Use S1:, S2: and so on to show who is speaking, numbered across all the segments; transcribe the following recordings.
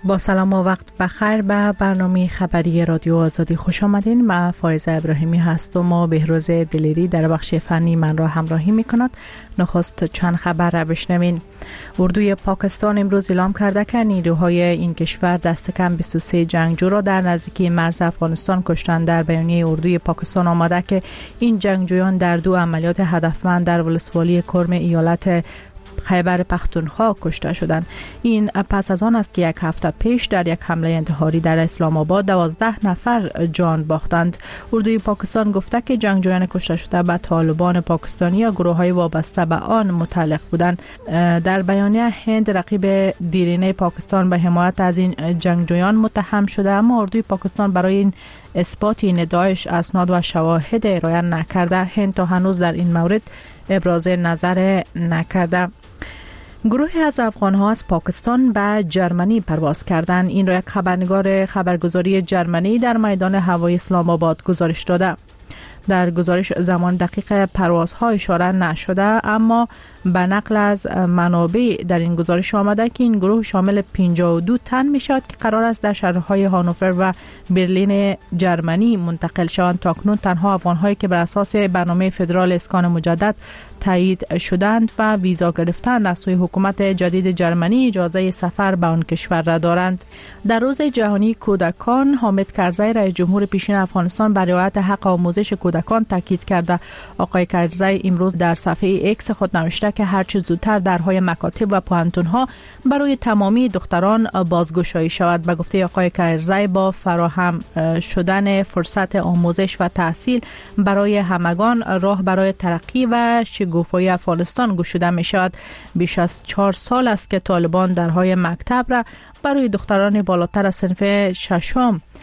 S1: با سلام و وقت بخیر به برنامه خبری رادیو آزادی خوش آمدین. من فائزه ابراهیمی هستم و بهروز دلیری در بخش فنی من را همراهی می کند. نخست چند خبر را بشنوین. اردوی پاکستان امروز اعلام کرده که نیروهای این کشور دست کم 23 جنگجو را در نزدیکی مرز افغانستان کشتند. در بیانیه اردوی پاکستان آمده که این جنگجویان در 2 عملیات هدفمند در ولسوالی کرم ایالت خیبر پختونخوا کشته شدند. این پس از آن است که یک هفته پیش در یک حمله انتحاری در اسلام آباد 12 نفر جان باختند. اردوی پاکستان گفته که جنگجویان کشته شده به طالبان پاکستانی یا گروه‌های وابسته به آن متعلق بودند. در بیانیه هند رقیب دیرینه پاکستان به حمایت از این جنگجویان متهم شده، اما اردوی پاکستان برای این اثبات این ادعایش اسناد و شواهد ارائه نکرده. هند تا هنوز در این مورد ابراز نظر نکرده. گروهی از افغان‌ها از پاکستان به جرمنی پرواز کردند. این را یک خبرنگار خبرگزاری جرمنی در میدان هوایی اسلام آباد گزارش داده. در گزارش زمان دقیق پروازها اشاره نشده، اما به نقل از منابع در این گزارش آمده که این گروه شامل 52 تن می شود که قرار است در شهرهای هانوفر و برلین جرمنی منتقل شوند. تاکنون تنها افغان‌هایی که بر اساس برنامه فدرال اسکان مجدد تایید شدند و ویزا گرفتند از سوی حکومت جدید جرمنی اجازه سفر به آن کشور را دارند. در روز جهانی کودکان، حامد کرزی رئیس جمهور پیشین افغانستان بر رعایت حق آموزش کودکان تاکید کرده. آقای کرزی امروز در صفحه ایکس خود نوشته که هرچه زودتر درهای مکاتب و پوهنتون‌ها برای تمامی دختران بازگشایی شود. به گفته آقای کرزی با فراهم شدن فرصت آموزش و تحصیل برای همگان راه برای ترقی و شکوفایی افغانستان گشوده می شود. بیش از 4 سال است که طالبان درهای مکتب را برای دختران بالاتر از صنف 6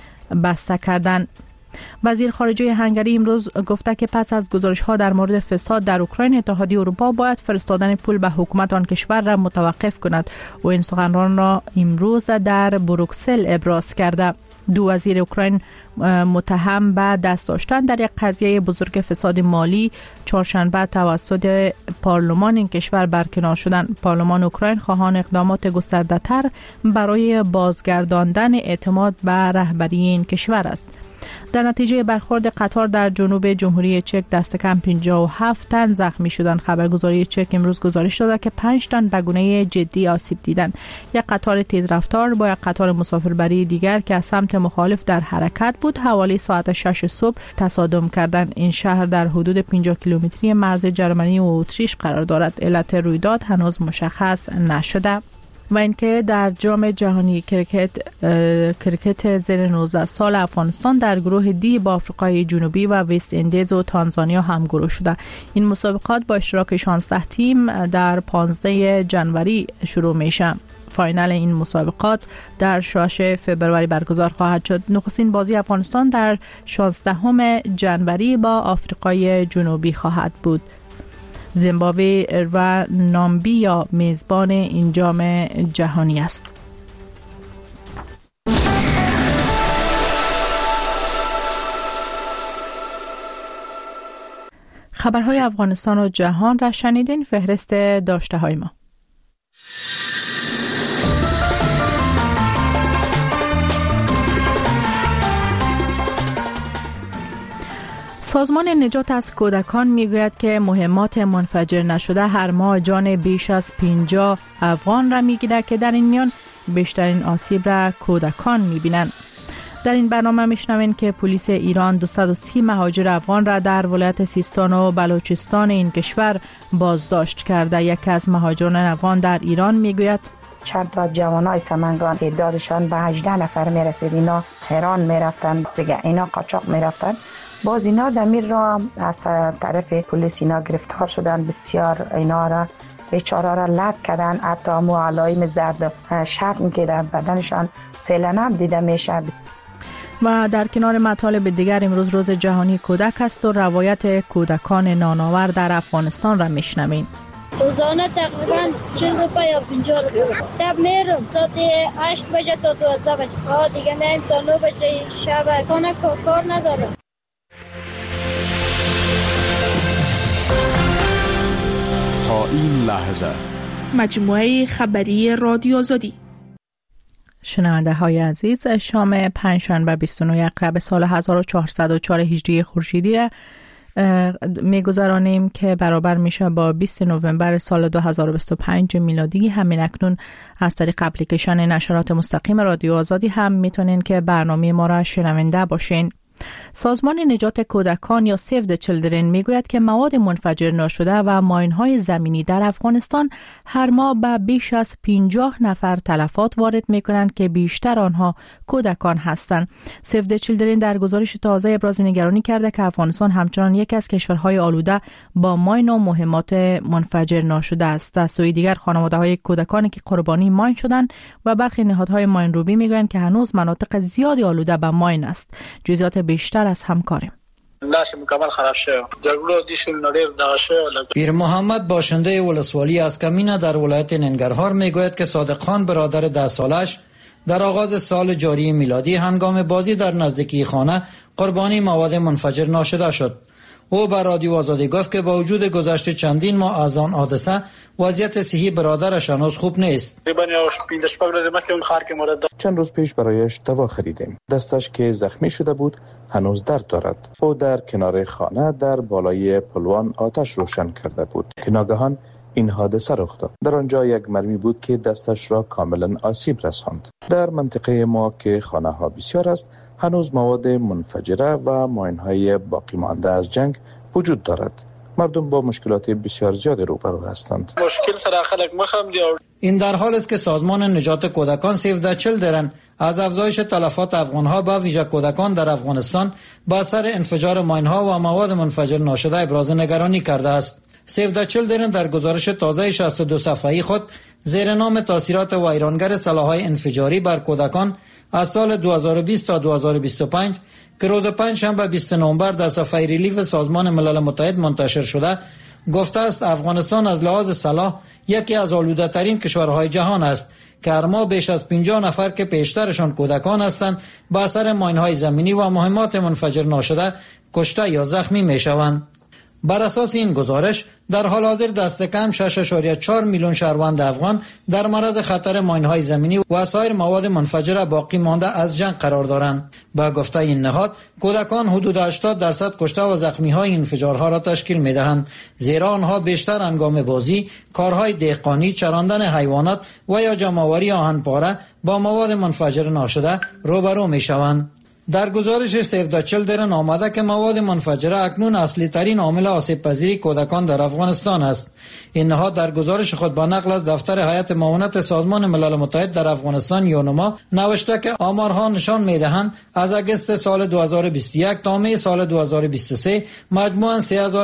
S1: بسته کردند. وزیر خارجه هنگری امروز گفته که پس از گزارش‌ها در مورد فساد در اوکراین، اتحادیه اروپا باید فرستادن پول به حکومت آن کشور را متوقف کند و این سخنران را امروز در بروکسل ابراز کرده. 2 وزیر اوکراین متهم به دست داشتن در یک قضیه بزرگ فساد مالی چهارشنبه توسط پارلمان این کشور برکنار شدند. پارلمان اوکراین خواهان اقدامات گسترده‌تر برای بازگرداندن اعتماد به رهبری این کشور است. در نتیجه برخورد قطار در جنوب جمهوری چک دست کم 57 تن زخمی شدند. خبرگزاری چک امروز گزارش داده که 5 تن به گونه جدی آسیب دیدند. یک قطار تیزرفتار با یک قطار مسافربری دیگر که از سمت مخالف در حرکت بود حوالی ساعت 6 صبح تصادم کردند. این شهر در حدود 50 کیلومتری مرز جرمنی و اتریش قرار دارد. علت رویداد هنوز مشخص نشده. و اینکه در جام جهانی کرکت زیر 19 سال افغانستان در گروه دی با آفریقای جنوبی و وست اندیز و تانزانیا همگروه شده. این مسابقات با اشتراک 16 تیم در 15 جنوری شروع میشه. فاینال این مسابقات در 6 فوریه برگزار خواهد شد. نخستین بازی افغانستان در 16 جنوری با آفریقای جنوبی خواهد بود. زیمبابوه و نامبیا میزبان این جام جهانی است. خبرهای افغانستان و جهان را شنیدین. فهرست داشته های ما. سازمان نجات از کودکان میگوید که مهمات منفجر نشده هر ماه جان بیش از 50 افغان را میگیرد که در این میان بیشترین آسیب را کودکان میبینند. در این برنامه میشنوین که پلیس ایران 230 مهاجر افغان را در ولایت سیستان و بلوچستان این کشور بازداشت کرده. یکی از مهاجران افغان در ایران میگوید
S2: چند تا جوانای سمنگان تعدادشان به 18 نفر میرسید. اینا تهران میرفتن دیگه، اینا قاچاق میرفتن. باز اینا دمیر را از طرف پلیس اینا گرفتار شدن. بسیار اینا را بیچاره را لط کردن. حتی مو علائم زرد شرم که در بدنشان فعلا هم دیده میشه.
S1: و در کنار مطالب دیگر امروز روز جهانی کودک است و روایت کودکان نانآور در افغانستان را میشنوین.
S3: روزانه تقریبا 40 روپیه یا 50 روپیه. شب میرم ساعت 8 بجه تا 12 بجه. دیگه نیم تا 9 بجه شب. خانه کار ندارم.
S4: تا این لحظه
S5: مجموعه خبری رادیو آزادی.
S1: شنونده های عزیز، شام پنجشنبه 29 اکتبر سال 1404 هجری خورشیدی را میگذرانیم که برابر میشه با 20 نوامبر سال 2025 میلادی. همین اکنون از طریق اپلیکیشن نشرات مستقیم رادیو آزادی هم میتونین که برنامه ما را شنونده باشین. سازمان نجات کودکان یا سیو د چیلدرن میگوید که مواد منفجر ناشده و ماین‌های زمینی در افغانستان هر ماه به بیش از 50 نفر تلفات وارد میکنند که بیشتر آنها کودکان هستند. سیو د چیلدرن در گزارش تازه ابراز نگرانی کرده که افغانستان همچنان یکی از کشورهای آلوده با ماین و مهمات منفجر ناشده است. از سوی دیگر خانواده‌های کودکانی که قربانی ماین شدند و برخی نهادهای ماین روبی میگویند که هنوز مناطق زیادی آلوده به ماین است. جزئیات بیشتر از همکاریم.
S4: پیر محمد باشنده ولسوالی از کمینه در ولایت ننگرهار میگوید که صادق خان برادر 10 سالش در آغاز سال جاری میلادی هنگام بازی در نزدیکی خانه قربانی مواد منفجر ناشده شد. او بر رادیو آزادی گفت که با وجود گذشت چندین ماه از آن حادثه وضعیت صحی برادرش هنوز خوب نیست.
S5: چند روز پیش برایش دوا خریدیم. دستش که زخمی شده بود هنوز درد دارد. او در کنار خانه در بالای پلوان آتش روشن کرده بود که ناگهان این حادثه رخ داد. در آنجا یک مرمی بود که دستش را کاملا آسیب رساند. در منطقه ما که خانه ها بسیار است هنوز مواد منفجره و ماین‌های باقی مانده از جنگ وجود دارد. مردم با مشکلات بسیار زیاد روبرو هستند.
S4: این در حال است که سازمان نجات کودکان سیو د چیلدرن از افزایش تلفات افغان‌ها به ویژه کودکان در افغانستان با اثر انفجار ماین‌ها و مواد منفجر ناشده ابراز نگرانی کرده است. سیو د چیلدرن در گزارش تازه 62 صفحه‌ای خود زیر نام تاثیرات ویرانگر سلاح‌های انفجاری بر کودکان از سال 2020 تا 2025 که روز پنجشنبه 20 نوامبر در صفحه ریلیف سازمان ملل متحد منتشر شده گفته است افغانستان از لحاظ سلاح یکی از آلوده ترین کشورهای جهان است که هر ماه بیش از 50 نفر که بیشترشان کودکان هستند به اثر ماین‌های زمینی و مهمات منفجر ناشده کشته یا زخمی میشوند. بر اساس این گزارش در حال حاضر دست کم 6.4 میلیون شهروند افغان در معرض خطر ماین‌های زمینی و سایر مواد منفجره باقی مانده از جنگ قرار دارند. با گفته این نهاد کودکان حدود 80% کشته و زخمی‌های انفجارها را تشکیل می‌دهند، زیرا آنها بیشتر هنگام بازی، کارهای دهقانی، چراندن حیوانات و یا جمع‌آوری آهن با مواد منفجر ناشده روبرو می‌شوند. در گزارش سیو د چیلدرن آمده که مواد منفجره اکنون اصلی ترین عامل آسیب پذیری کودکان در افغانستان است. این نهاد در گزارش خود با نقل از دفتر هیئت معاونت سازمان ملل متحد در افغانستان یونما نوشته که آمارها نشان می‌دهند از اگست سال 2021 تا می سال 2023 مجموعاً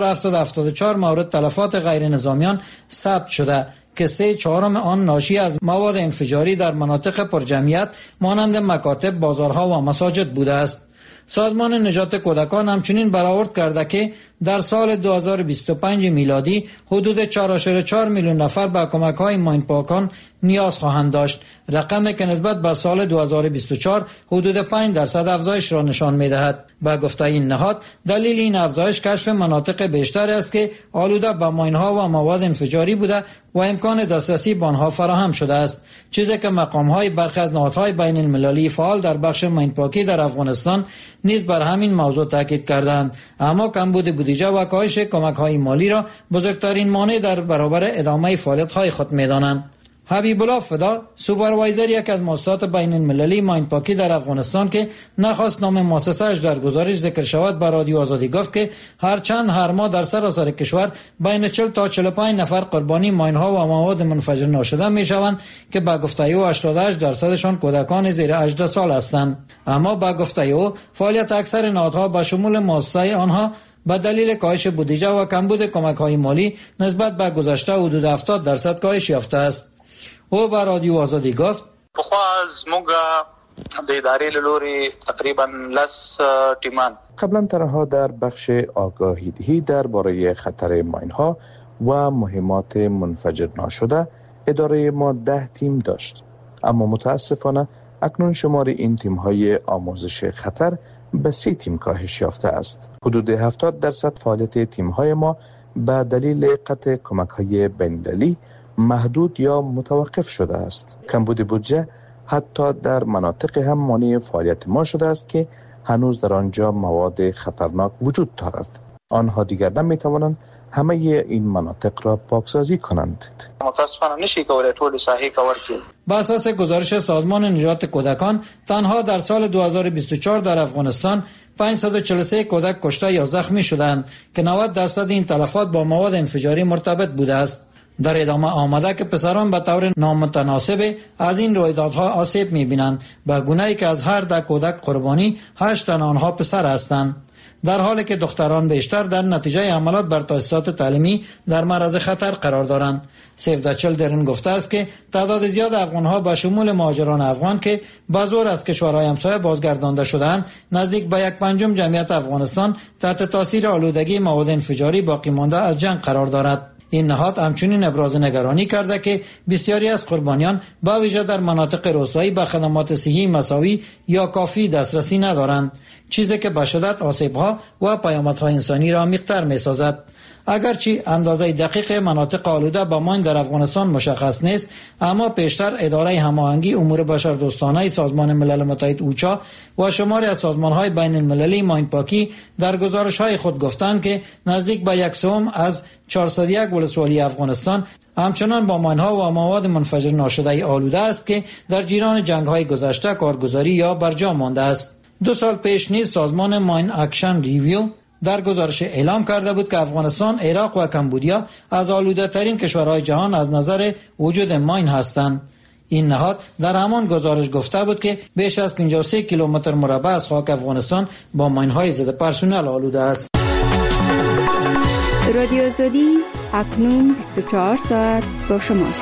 S4: 3774 مورد تلفات غیر نظامیان ثبت شده که 3/4 آن ناشی از مواد انفجاری در مناطق پرجمعیت مانند مکاتب، بازارها و مساجد بوده است. سازمان نجات کودکان همچنین برآورد کرده که در سال 2025 میلادی حدود 4.4 میلیون نفر به کمک‌های ماین‌پاکان نیاز خواهند داشت، رقمی که نسبت به سال 2024 حدود 5% افزایش را نشان می‌دهد. با گفته این نهاد دلیل این افزایش کشف مناطق بیشتر است که آلوده به ماین‌ها و مواد انفجاری بوده و امکان دسترسی به آنها فراهم شده است، چیزی که مقام‌های برخی از نهادهای بین المللی فعال در بخش ماین‌پاکی در افغانستان نیز بر همین موضوع تاکید کردند. اما کمبود بودجه و کاهش کمک‌های مالی را بزرگترین مانع در برابر ادامه فعالیت‌های خود می‌دانند. حبیب الله فدا، سوپروایزر یک از مؤسسات بین المللی ماین‌پاکی در افغانستان که نخواست نام مؤسسه‌اش در گزارش ذکر شود، با رادیو آزادی گفت که هر ماه در سراسر کشور بین 40 تا 45 نفر قربانی ماین‌ها و مواد منفجر ناشده می‌شوند که با گفته او 88% کودکان زیر 18 سال هستند. اما با گفته او فعالیت اکثر نهادها به شمول مؤسسه آنها به دلیل کاهش بودجه و کمبود کمک‌های مالی نسبت به گذشته حدود 70% کاهش یافته است. او با رادیو آزادی گفت
S6: بخوا از موږ د ادارې لوري تقریبا لس ټیمان
S5: قبلا تنها در بخش آگاهی دهی درباره خطر ماین‌ها و مهمات منفجر ناشده اداره ما 10 تیم داشت، اما متاسفانه اکنون شمار این تیم‌های آموزش خطر به 3 تیم کاهش یافته است. حدود 70% فعالیت تیم‌های ما به دلیل قطع کمک‌های بین‌المللی محدود یا متوقف شده است. کمبود بودجه حتی در مناطق هم مانع فعالیت ما شده است که هنوز در آنجا مواد خطرناک وجود دارد. آنها دیگر نمی توانند همه این مناطق را پاکسازی کنند.
S6: متاسفانه نشي کولای ټول ساحې کور کړي.
S4: بر اساس گزارش سازمان نجات کودکان تنها در سال 2024 در افغانستان 543 کودک کشته یا زخمی شدند که 90% این تلفات با مواد انفجاری مرتبط بوده است. در ادامه آمده که پسران به طور نامتناسب از این رویدادها آسیب می‌بینند، به گونه‌ای که از هر 10 کودک قربانی 8 تن آنها پسر هستند، در حالی که دختران بیشتر در نتیجه حملات بر تأسیسات تعلیمی در معرض خطر قرار دارند. سیو د چیلدرن گفته است که تعداد زیاد افغان‌ها به شمول مهاجران افغان که به زور از کشورهای همسایه بازگردانده شده‌اند، نزدیک به 1/5 جمعیت افغانستان تحت تاثیر آلودگی مواد انفجاری باقی مانده از جنگ قرار دارد. این نهاد همچنین ابراز نگرانی کرده که بسیاری از قربانیان به ویژه در مناطق روستایی به خدمات صحی مساوی یا کافی دسترسی ندارند، چیزی که به شدت آسیب‌ها و پیامدهای انسانی را عمیق‌تر می‌سازد. اگرچه اندازه دقیق مناطق آلوده به ماین در افغانستان مشخص نیست، اما پیشتر اداره هماهنگی امور بشردوستانه سازمان ملل متحد اوچا و شماری از سازمان‌های بین المللی ماین پاکی در گزارش‌های خود گفتند که نزدیک به 1/3 از 401 ولسوالی افغانستان همچنان با ماین‌ها و مواد منفجر ناشده آلوده است که در جریان جنگ‌های گذشته کارگزاری یا برجا مانده است. 2 سال پیش نیز سازمان ماین اکشن ریویو در گزارش اعلام کرده بود که افغانستان، عراق و کمبودیا از آلوده ترین کشورهای جهان از نظر وجود ماین هستند. این نهاد در همان گزارش گفته بود که بیش از 53 کیلومتر مربع از خاک افغانستان با ماین‌های ضد پرسنل آلوده است.
S7: رادیو آزادی اکنون 24 ساعت با شماست.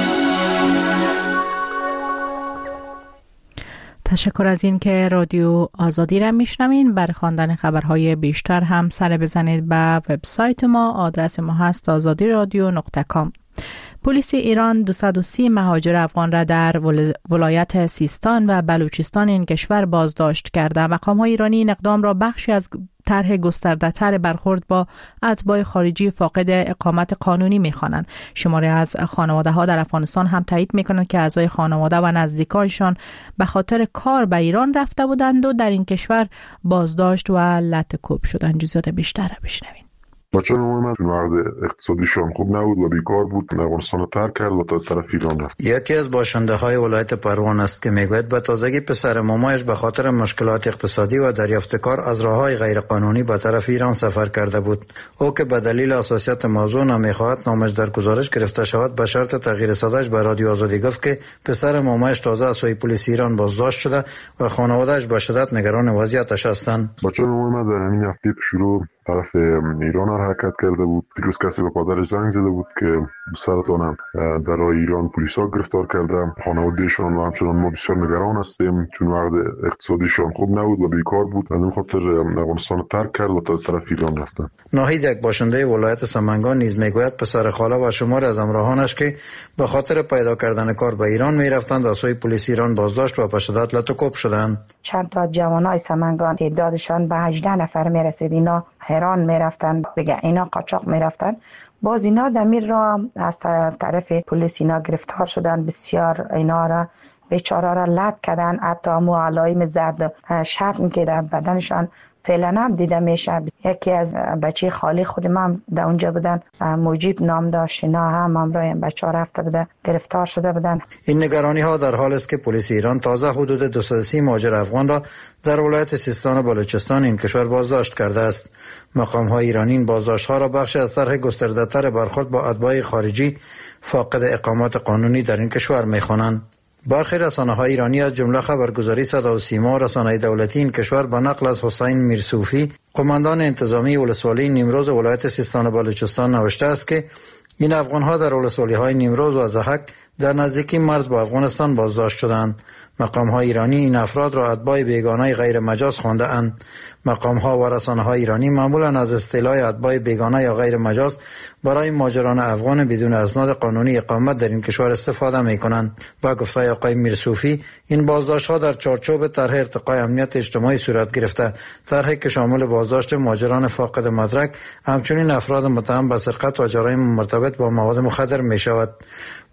S1: تشکر از این که رادیو آزادی را میشنوین. برای خواندن خبرهای بیشتر هم سر بزنید به وبسایت ما. آدرس ما هست azadiradio.com. پلیس ایران 230 مهاجر افغان را در ولایت سیستان و بلوچستان این کشور بازداشت کرده. مقام‌های ایرانی این اقدام را بخشی از طرح گسترده‌تر برخورد با اتباع خارجی فاقد اقامت قانونی می‌خوانند. شماری از خانواده‌ها در افغانستان هم تایید می‌کنند که اعضای خانواده و نزدیکانشان به خاطر کار به ایران رفته بودند و در این کشور بازداشت و لط‌وکوب شدند. جزئیات بیشتر را بشنوید.
S8: بچه من وضع اقتصادیشان خوب نبود و بیکار بود، افغانستان رو ترک کرد و تا طرف ایران رفت.
S4: یکی از باشنده های ولایت پروان است که میگوید به تازگی پسر مامایش به خاطر مشکلات اقتصادی و دریافت کار از راههای غیرقانونی به طرف ایران سفر کرده بود. او که به دلیل حساسیت موضوع نمیخواهد نامش در گزارش گرفته شود، به شرط تغییر صداش به رادیو آزادی گفت که پسر مامایش تازه از سوی پلیس ایران بازداشت شده و خانواده‌اش به شدت نگران وضعیتش هستند.
S8: بچه من در همین هفته شروع طرف ایران حرکت کرده بود. دیروز کسی به پدرش زنگ زده بود که سرطانم در راه ایران پلیسا گرفتار کرده. خانوادهشان و همچنان ما بسیار نگران هستیم چون وضع اقتصادیشان خوب نبود و بیکار بود. از این خاطر افغانستان رو ترک کرد و تا طرف ایران رفتن.
S4: ناهید، یک باشنده ولایت سمنگان، نیز میگوید پسر خاله و شمار از همراهانش که به خاطر پیدا کردن کار به ایران میرفتند از سوی پلیس ایران بازداشت و به شدت لط‌وکوب شدند.
S2: چند تا جوانای سمنگان تعدادشان به 18 نفر میرسید. اینا هران میرفتن دیگه، اینا قاچاق میرفتن. باز اینا دمیر را از طرف پلیس اینا گرفتار شدن. بسیار اینا را بیچاره را لط کردن، حتی مو علائم زرد شرم که در بدنشان فعلا هم دیده میشه. یکی از بچه خالی خود من در اونجا بودن، مجیب نام داشت، اینا هم همراه بچه ها رفته بوده، گرفتار شده بودن.
S4: این نگرانی ها در حال است که پلیس ایران تازه حدود 230 مهاجر افغان را در ولایت سیستان و بلوچستان این کشور بازداشت کرده است. مقام های ایرانی این بازداشت ها را بخشی از طرح گسترده تر برخورد با اتباع خارجی فاقد اقامت قانونی در این کشور می‌خوانند. برخی رسانه‌های ایرانی از جمله خبرگزاری صدا و سیما و رسانه دولتی این کشور به نقل از حسین میرصوفی، قماندان انتظامی ولسوالی نیمروز ولایت سیستان و بلوچستان نوشته است که این افغان‌ها در ولسوالی‌های نیمروز و ضحک در نزدیکی مرز با افغانستان بازداشت شدند. مقام‌های ایرانی این افراد را اتباع بیگانه غیر مجاز خوانده اند. مقام‌ها و رسانه‌های ایرانی معمولاً از اصطلاح اتباع بیگانه یا غیر مجاز برای مهاجران افغان بدون اسناد قانونی اقامت در این کشور استفاده می‌کنند. با گفته آقای میرصوفی، این بازداشت‌ها در چارچوب طرح ارتقای امنیت اجتماعی صورت گرفته. طرحی که شامل بازداشت مهاجران فاقد مدرک، همچنین افراد متهم به سرقت و جرایم مرتبط با مواد مخدر می‌شود. پلیس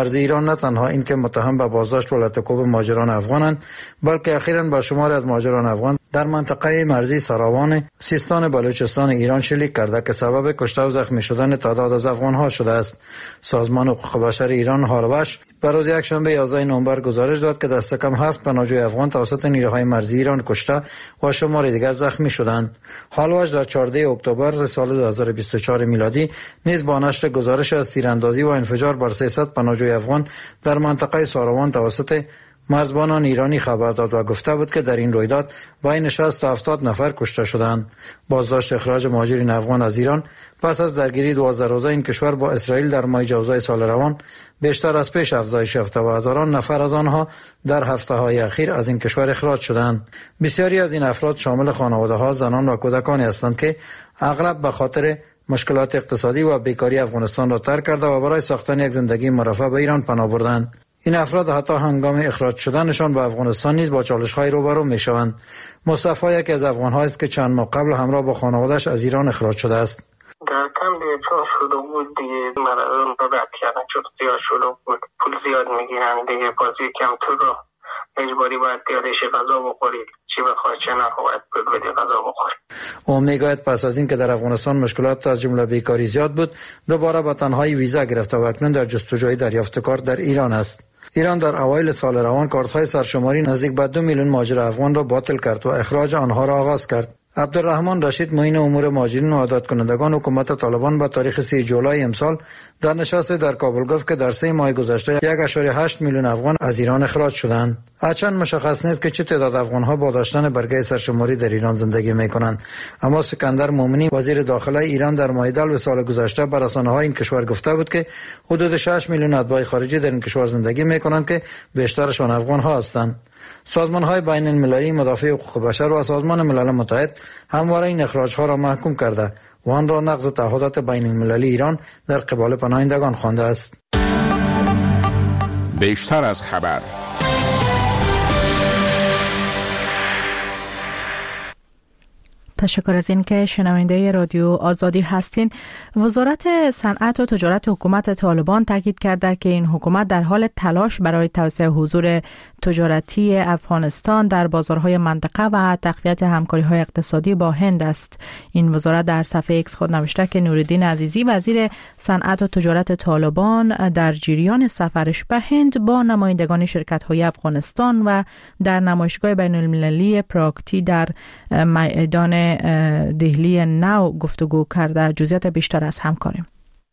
S4: مرزی ایران نه تنها اینکه متهم به بازداشت و لطکوب مهاجران افغانند، بلکه اخیراً با شماری از مهاجران افغان در منطقه مرزی ساراوان سیستان بلوچستان ایران شلیک کرده که سبب کشته و زخمی شدن تعداد از افغان‌ها شده است. سازمان حقوق بشر ایران هاروش بر روز یکشنبه 11 نوامبر گزارش داد که دست کم 7 پناهجوی افغان توسط نیروهای مرزی ایران کشته و شمار دیگر زخمی شدند. هاروش در 14 اکتبر سال 2024 میلادی نیز با نشر گزارش از تیراندازی و انفجار بر 300 پناهجوی افغان در منطقه ساراوان توسط مرزبانان ایرانی خبر داد و گفته بود که در این رویداد بین 60 تا 70 نفر کشته شدند. بازداشت اخراج مهاجرین افغان از ایران پس از درگیری 12 روزه این کشور با اسرائیل در ماه جوزای سال روان بیشتر از پیش افزایش یافته و هزاران نفر از آنها در هفته‌های اخیر از این کشور اخراج شدند. بسیاری از این افراد شامل خانواده‌ها، زنان و کودکانی هستند که اغلب به خاطر مشکلات اقتصادی و بیکاری افغانستان را ترک کرده و برای ساختن یک زندگی مرفه به ایران پناه بردند. این افراد حتی هنگام اخراج شدنشان به افغانستان نیز با چالش‌های روبرو می‌شوند. مصطفی یکی از افغان‌هایی است که چند ماه قبل همراه با خانواده‌اش از ایران اخراج شده است.
S9: در کم دیگه چون شروع بود دیگه مردم رو رد کردن، چون زیاد شروع بود، پول زیاد میگیرن دیگه، بازی کم تو رو اجباری باید پیادهش غذا بخوری، چی بخواد چه نخواهد بود بده غذا بخوری.
S4: او میگوید پس از این که در افغانستان مشکلات از جمله بیکاری زیاد بود، دوباره به تنهایی ویزا گرفته و اکنون در جستجوی دریافت کار در ایران است. ایران در اوایل سال روان کارت‌های سرشماری نزدیک به 2 میلیون مهاجر افغان را باطل کرد و اخراج آنها را آغاز کرد. عبدالرحمن رشید معین امور مهاجرین و عادت کنندگان حکومت طالبان به تاریخ 3 جولای امسال در نشست در کابل گفت که در 3 ماه گذشته 1.8 میلیون افغان از ایران اخراج شدند. هرچند مشخص نیست که چه تعداد افغان‌ها با داشتن برگه سرشماری در ایران زندگی می‌کنند، اما سکندر مومنی وزیر داخله ایران در ماه دلو سال گذشته بر رسانه‌های این کشور گفته بود که حدود 6 میلیون اتباع خارجی در این کشور زندگی می‌کنند که بیشترشان افغان‌ها هستند. سازمان‌های بین‌المللی مدافع حقوق بشر و سازمان ملل متحد همواره این اخراج‌ها را محکوم کرده و آن را نقض تعهدات بین‌المللی ایران در قبال پناهندگان خوانده است.
S10: بیشتر از خبر.
S1: تشکر از این که شنونده رادیو آزادی هستین. وزارت صنعت و تجارت حکومت طالبان تاکید کرده که این حکومت در حال تلاش برای توسعه حضور تجارتی افغانستان در بازارهای منطقه و تقویت همکاری‌های اقتصادی با هند است. این وزارت در صفحه ایکس خود نوشته که نوردین عزیزی وزیر صنعت و تجارت طالبان در جریان سفرش به هند با نمایندگان شرکت‌های افغانستان و در نمایشگاه بین‌المللی پراکتی در میدان دهلی نو گفتگو کرده. جزئیات بیشتر از همکاریم.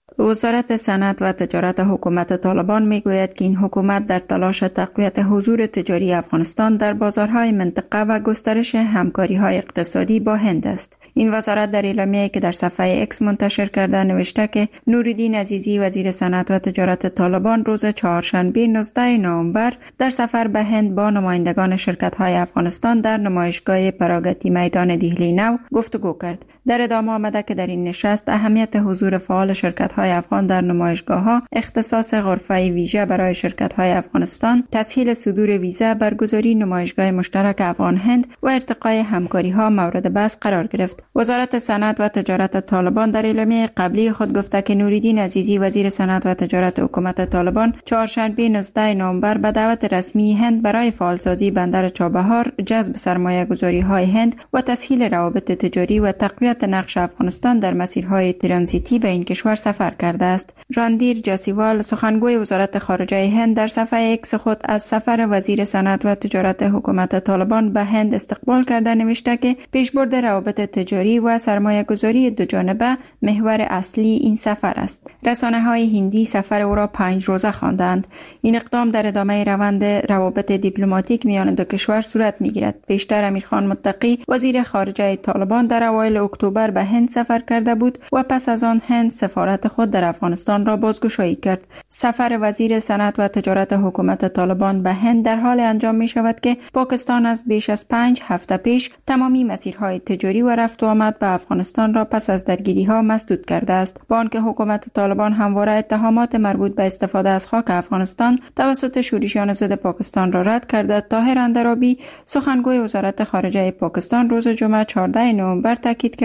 S7: وزارت صنعت و تجارت حکومت طالبان میگوید که این حکومت در تلاش تقویت حضور تجاری افغانستان در بازارهای منطقه و گسترش همکاری‌های اقتصادی با هند است. این وزارت در اعلامیه‌ای که در صفحه ایکس منتشر کرده نوشته که نوردین عزیزی وزیر صنعت و تجارت طالبان روز چهارشنبه 19 نوامبر در سفر به هند با نمایندگان شرکت‌های افغانستان در نمایشگاه پراگتی میدان دهلی نو گفتگو کرد. در ادامه آمده که در این نشست اهمیت حضور فعال شرکت‌های افغان در نمایشگاه‌ها، اختصاص غرفه ویژه برای شرکت‌های افغانستان، تسهیل صدور ویزا، برگزاری نمایشگاه مشترک افغان هند و ارتقای همکاری‌ها مورد بحث قرار گرفت. وزارت صنعت و تجارت طالبان در اعلامیه قبلی خود گفته که نوردین عزیزی وزیر صنعت و تجارت حکومت طالبان چهارشنبه 19 نوامبر به دعوت رسمی هند برای فعالسازی بندر چابهار، جذب سرمایه‌گذاری‌های هند و تسهیل روابط تجاری و تقویت نقش افغانستان در مسیرهای ترانزیتی به این کشور سفر کرده است. راندیر جاسیوال سخنگوی وزارت خارجه هند در صفحه ایکس خود از سفر وزیر صنعت و تجارت حکومت طالبان به هند استقبال کرده نوشته که پیشبرد روابط تجاری و سرمایه‌گذاری دوجانبه محور اصلی این سفر است. رسانه‌های هندی سفر او را 5 روزه خواندند. این اقدام در ادامه روند روابط دیپلماتیک میان دو کشور صورت می‌گیرد. پیشتر امیرخان متقی وزیر خارجه طالبان در اوایل اکتبر به هند سفر کرده بود و پس از آن هند سفارت خود در افغانستان را بازگشایی کرد. سفر وزیر صنعت و تجارت حکومت طالبان به هند در حال انجام می شود که پاکستان از بیش از 5 هفته پیش تمامی مسیرهای تجاری و رفت و آمد به افغانستان را پس از درگیری‌ها مسدود کرده است. با آنکه حکومت طالبان همواره اتهامات مربوط به استفاده از خاک افغانستان توسط شورشیان ضد پاکستان را رد کرده، طاهر اندرابی سخنگوی وزارت خارجه پاکستان روز جمعه 14 نوامبر تاکید کرد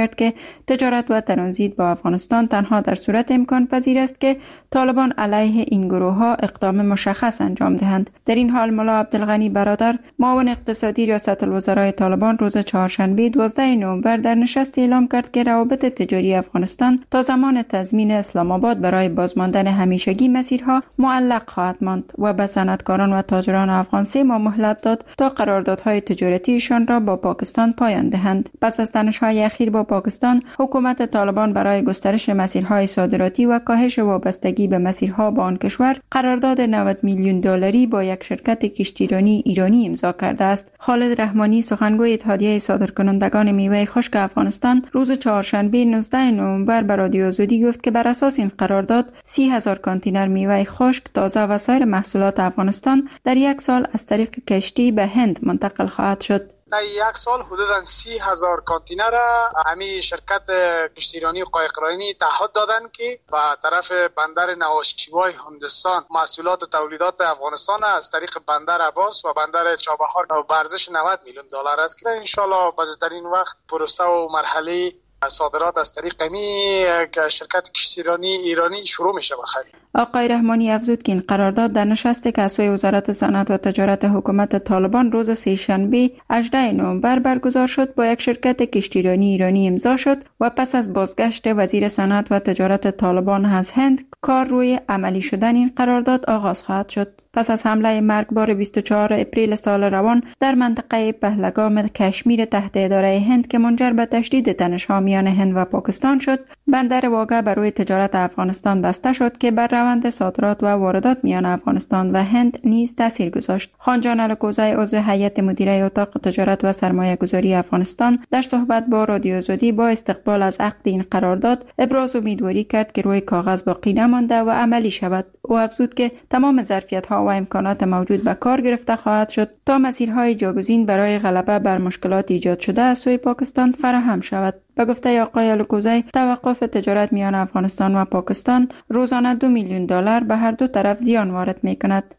S7: کرد که تجارت و ترانزیت با افغانستان تنها در صورت امکان پذیر است که طالبان علیه این گروه ها اقدام مشخص انجام دهند. در این حال ملا عبدالغنی برادر معاون اقتصادی ریاست الوزرای طالبان روز چهارشنبه 12 نوامبر در نشست اعلام کرد که روابط تجاری افغانستان تا زمان تضمین اسلام آباد برای بازماندن همیشگی مسیرها معلق خواهد ماند و به صنعتکاران و تاجران افغان 3 ماه مهلت داد تا قراردادهای تجارتیشان را با پاکستان پایان دهند. پس از تنش‌های اخیر با پاکستان، حکومت طالبان برای گسترش مسیرهای صادراتی و کاهش وابستگی به مسیرها با آن کشور قرارداد 90 میلیون دلاری با یک شرکت کشتیرانی ایرانی امضا کرده است. خالد رحمانی سخنگوی اتحادیه صادرکنندگان میوه خشک افغانستان روز چهارشنبه 19 نوامبر به رادیو آزادی گفت که بر اساس این قرارداد 30,000 کانتینر میوه خشک، تازه و سایر محصولات افغانستان در یک سال از طریق کشتی به هند منتقل خواهد شد.
S10: در یک سال حدوداً 30,000 کانتینر همین شرکت کشتیرانی و قایقرانی تعهد دادن که به طرف بندر نوشیروان هندوستان محصولات و تولیدات افغانستان از طریق بندر عباس و بندر چابهار به ارزش 90 میلیون دلار است که ان شاءالله به زودترین وقت پروسه و مرحله صادرات از طریق شرکت کشتیرانی ایرانی شروع میشه بخیر.
S7: آقای رحمانی افزود که این قرارداد در نشست که از سوی وزارت صنعت و تجارت حکومت طالبان روز سه‌شنبه 18 نوامبر برگزار شد با یک شرکت کشتیرانی ایرانی امضا شد و پس از بازگشت وزیر صنعت و تجارت طالبان از هند کار روی عملی شدن این قرارداد آغاز خواهد شد. پس از حمله مرگبار 24 اپریل سال روان در منطقه پهلگام کشمیر تحت اداره هند که منجر به تشدید تنش‌ها میان هند و پاکستان شد، بندر واگه بر روی تجارت افغانستان بسته شد که بر روند صادرات و واردات میان افغانستان و هند نیز تاثیر گذاشت. خانجان الکوزی عضو هیئت مدیره اتاق تجارت و سرمایه‌گذاری افغانستان در صحبت با رادیو آزادی با استقبال از عقد این قرارداد ابراز امیدواری کرد که روی کاغذ باقی نمانده و عملی شود. او افزود که تمام ظرفیت‌ها و امکانات موجود به کار گرفته خواهد شد تا مسیرهای جاگزین برای غلبه بر مشکلات ایجاد شده از سوی پاکستان فراهم شود. به گفته آقای الکوزی، توقف تجارت میان افغانستان و پاکستان روزانه 2 میلیون دلار به هر دو طرف زیان وارد می‌کند.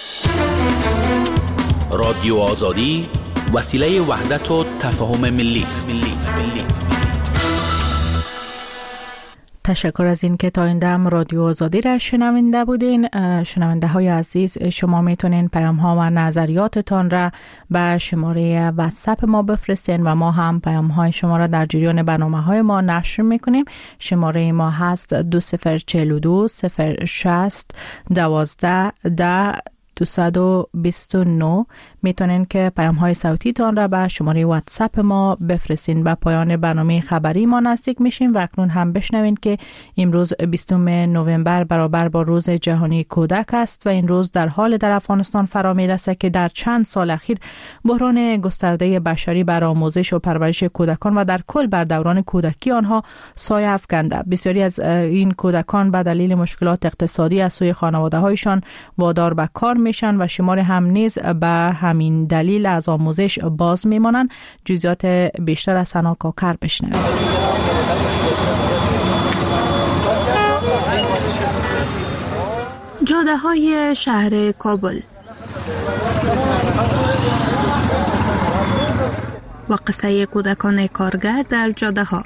S11: رادیو آزادی وسیله وحدت و تفاهم ملی است.
S1: تشکر از این که تا این دم رادیو آزادی را شنونده بودین. شنونده های عزیز، شما میتونین پیام ها و نظریاتتان را به شماره واتساپ ما بفرستین و ما هم پیام های شما را در جریان برنامه های ما نشر میکنیم. شماره ما هست 2042 060 12 10 229. میتونین که پیام های صوتی تان را به شماره واتساپ ما بفرستین. به پایان برنامه خبری ما نزدیک میشیم و اکنون هم بشنوین که امروز 20 نوامبر برابر با روز جهانی کودک است و این روز در حال در افغانستان فرا میرسه که در چند سال اخیر بحران گسترده بشری بر آموزش و پرورش کودکان و در کل بر دوران کودکی آنها سایه افکنده. بسیاری از این کودکان به دلیل مشکلات اقتصادی از سوی خانواده‌هایشان وادار به کار میشن و شمار هم نیز به همین دلیل از آموزش باز میمانند. جزئیات بیشتر از سنا کاکر بشنوید.
S12: جاده های شهر کابل و قصه کودکان کارگر در جاده ها.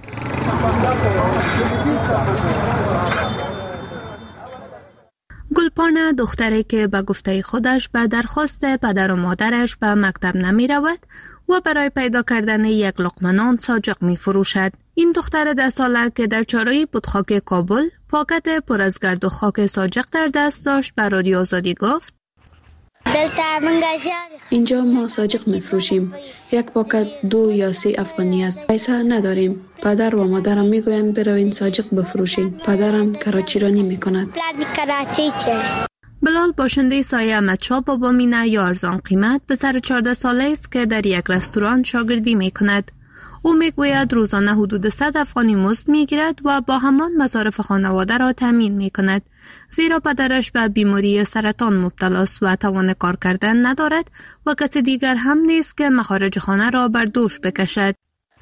S12: گلپانه دختری که به گفته خودش به درخواست پدر و مادرش به مکتب نمی رود و برای پیدا کردن یک لقمه نان ساجق می فروشد. این دختر 10 ساله که در چهارراه بتخاک کابل پاکت پر از گرد و خاک ساجق در دست داشت به رادیو آزادی گفت:
S13: اینجا ما ساجق میفروشیم. یک پاکت 2 یا 3 افغانی است. پیسه نداریم. پدر و مادرم میگویند بروین ساجق بفروشین. پدرم کراچی رانی میکند.
S12: بلال باشنده سایه احمدشاه بابا مینه یا ارزان قیمت پسر 14 ساله است که در یک رستوران شاگردی میکند. او میگوید روزانه حدود 100 افغانی مزد میگیرد و با همان مصارف خانواده را تامین میکند، زیرا پدرش به بیماری سرطان مبتلا است و توان کار کردن ندارد و کسی دیگر هم نیست که مخارج خانه را بر دوش بکشد.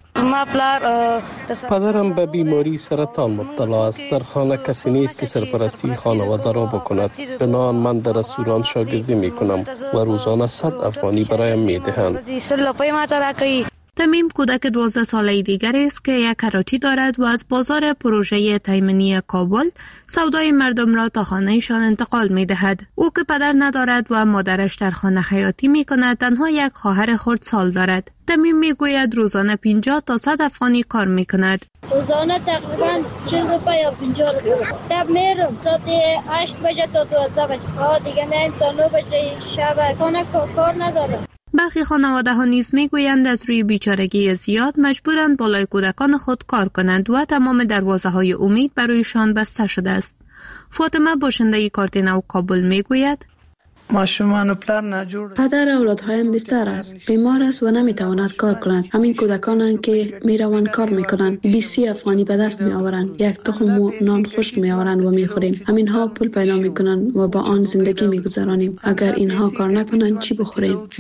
S14: پدرم به بیماری سرطان مبتلا است. در خانه کسی نیست که سرپرستی خانواده را بکند. بنابراین من در رستوران شاگردی می کنم و روزانه 100 افغانی برایم می دهند.
S12: تمیم کودک 12 ساله دیگری است که یک کراچی دارد و از بازار پروژه تایمنی کابل سودای مردم را تا خانه‌شان انتقال می‌دهد. او که پدر ندارد و مادرش در خانه خیاطی می‌کند، تنها یک خواهر خردسال دارد. تمیم میگوید روزانه 50 تا 100 افغانی کار می‌کند.
S3: روزانه تقریبا 40 روپیه یا 50 روپیه. شب میرم ساعت 8 بجه تا 12 بجه. دیگه میرم تا 9 بجه شب. خانه کار ندارم.
S12: برخی خانواده ها نیز میگویند از روی بیچارگی زیاد مجبورند بالای کودکان خود کار کنند و تمام دروازه های امید برایشان بسته شده است. فاطمه باشنده کارتینو کابل میگوید
S13: پدر اولادهایم بستر است، بیمار است و نمیتواند کار کند. همین کودکانند که میروند کار میکنند، 20 افغانی به دست میآورند، یک تخم نان خشک میآورند و میخوریم. همین ها پول پیدا میکنند و با آن زندگی میگذرانیم. اگر اینها کار نکنند چی بخوریم؟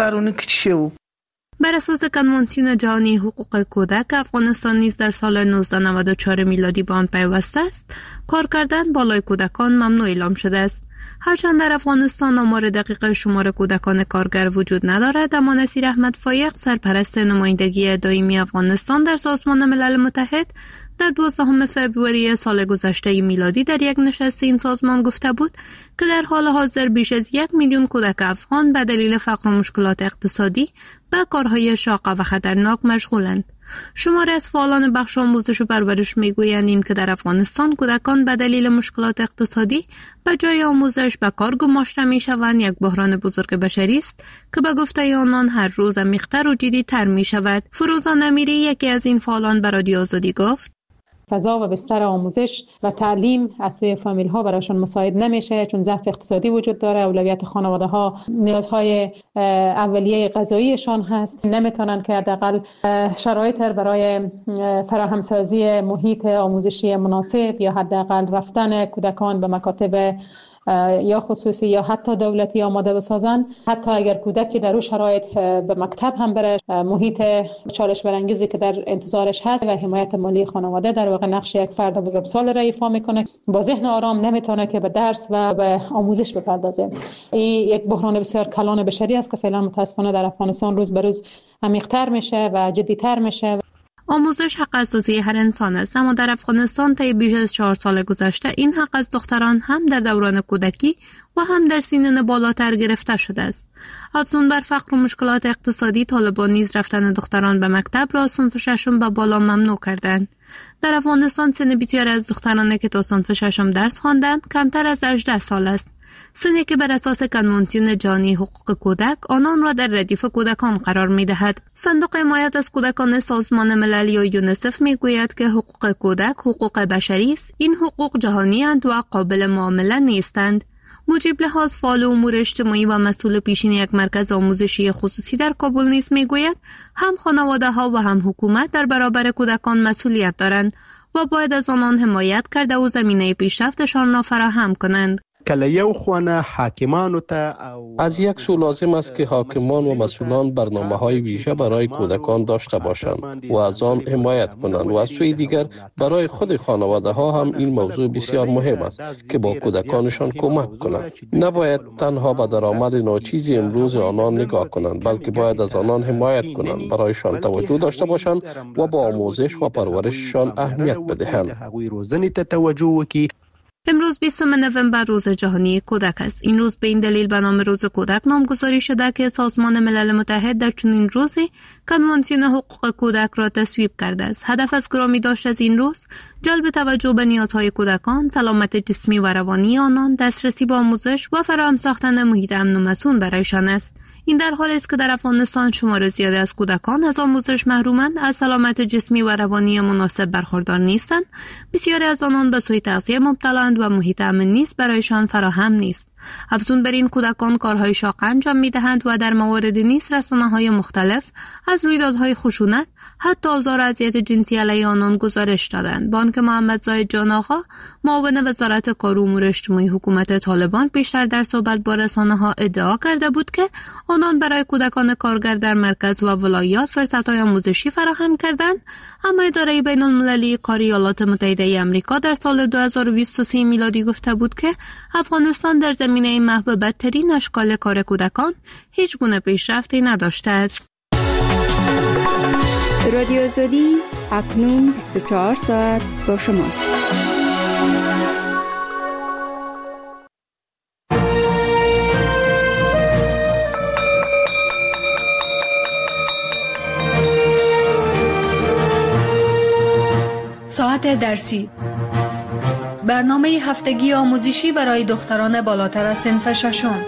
S12: بر اساس کنوانسیون جهانی حقوق کودک، افغانستان نیز در سال 1994 میلادی به آن پیوسته است. کار کردن بالای کودکان ممنوع اعلام شده است. هرچند در افغانستان آمار دقیق شمار کودکان کارگر وجود ندارد، اما نصیر احمد فایق، سرپرست نمایندگی دائمی افغانستان در سازمان ملل متحد، در 12 فوریه سال گذشته میلادی در یک نشست این سازمان گفته بود که در حال حاضر بیش از 1 میلیون کودک افغان به دلیل فقر و مشکلات اقتصادی به کارهای شاق و خطرناک مشغولند. شماری از فعالان بخش آموزش و پرورش میگویند این که در افغانستان کودکان به دلیل مشکلات اقتصادی به جای آموزش به کار گماشته میشوند یک بحران بزرگ بشری است که به گفته آنان هر روز عمیق‌تر و جدی‌تر میشود. فروزا نمیری، یکی از این فعالان، به رادیو آزادی گفت:
S15: فضا و بستر آموزش و تعلیم از سوی فامیل ها برایشان مساعد نمیشه، چون ضعف اقتصادی وجود داره. اولویت خانواده ها نیازهای اولیه غذاییشان هست. نمیتونن که حداقل شرایط برای فراهم سازی محیط آموزشی مناسب یا حداقل رفتن کودکان به مکاتب یا خصوصی یا حتی دولتی آماده بسازن. حتی اگر کودکی در اون شرایط به مکتب هم بره، محیط چالش برانگیزی که در انتظارش هست و حمایت مالی خانواده در واقع نقش یک فرد بزرگسال را ایفا میکنه. با ذهن آرام نمیتونه که به درس و به آموزش بپردازه. این یک بحران بسیار کلان بشری است که فعلا متاسفانه در افغانستان روز به روز عمیق‌تر میشه و جدی‌تر میشه.
S12: آموزش حق اساسی هر انسان است، اما در افغانستان طی بیش از 4 سال گذشته این حق از دختران هم در دوران کودکی و هم در سنین بالاتر گرفته شده است. افزون بر فقر و مشکلات اقتصادی، طالبان نیز رفتن دختران به مکتب را صنف ششم به بالا ممنوع کردند. در افغانستان سن بسیاری از دختران که تا صنف ششم درس خواندند کمتر از 18 سال است. سنی که بر اساس کنوانسیون جهانی حقوق کودک آنان را در ردیف کودکان قرار می‌دهد. صندوق حمایت از کودکان سازمان ملل یا یونیسف می‌گوید که حقوق کودک حقوق بشری است. این حقوق جهانی اند و قابل معامله نیستند. مجیب لحاظ، فعال امور اجتماعی و مسئول پیشین یک مرکز آموزشی خصوصی در کابل نیز می‌گوید هم خانواده‌ها و هم حکومت در برابر کودکان مسئولیت دارند و باید از آنان حمایت کرده و زمینه پیشرفتشان را فراهم کنند.
S14: از یک سو لازم است که حاکمان و مسئولان برنامه‌های ویژه برای کودکان داشته باشند و از آن حمایت کنند و از سوی دیگر برای خود خانواده ها هم این موضوع بسیار مهم است که با کودکانشان کمک کنند. نباید تنها به درآمد ناچیزی امروز آنان نگاه کنند، بلکه باید از آنان حمایت کنند، برایشان توجه داشته باشند و با آموزش و پرورششان اهمیت بدهند.
S12: امروز 20 نوامبر روز جهانی کودک است. این روز به این دلیل به نام روز کودک نامگذاری شده که سازمان ملل متحد در چنین روزی کنوانسیون حقوق کودک را تصویب کرده است. هدف از گرامی داشت از این روز جلب توجه به نیازهای کودکان، سلامت جسمی و روانی آنان، دسترسی به آموزش و فراهم ساختن محیط امن و مسئول برایشان است. این در حالی است که در افغانستان شمار زیادی از کودکان از آموزش محرومند، از سلامت جسمی و روانی مناسب برخوردار نیستند. بسیاری از آنان به سوء تغذیه مبتلایند و محیط امن نیز برایشان فراهم نیست. افزون بر این کودکان کارهای شاق انجام می‌دهند و در موارد نیز رسانه‌های مختلف از رویدادهای خشونت، حتی آزار و اذیت جنسی علیه آنان گزارش دادند. بانک محمد زاهد جان آقا، معاون وزارت کار و امور اجتماعی حکومت طالبان، پیشتر در صحبت با رسانه‌ها ادعا کرده بود که آنان برای کودکان کارگر در مرکز و ولایات فرصت‌های آموزشی فراهم کردند، اما اداره بین‌المللی کار ایالات متحده آمریکا در سال 2023 میلادی گفته بود که افغانستان در زمینه محو بدترین اشکال کار کودکان هیچ گونه پیشرفتی نداشته است.
S7: رادیو آزادی اکنون 24 ساعت با شماست.
S16: ساعت درسی، برنامه هفتگی آموزشی برای دختران بالاتر از صنف ششم.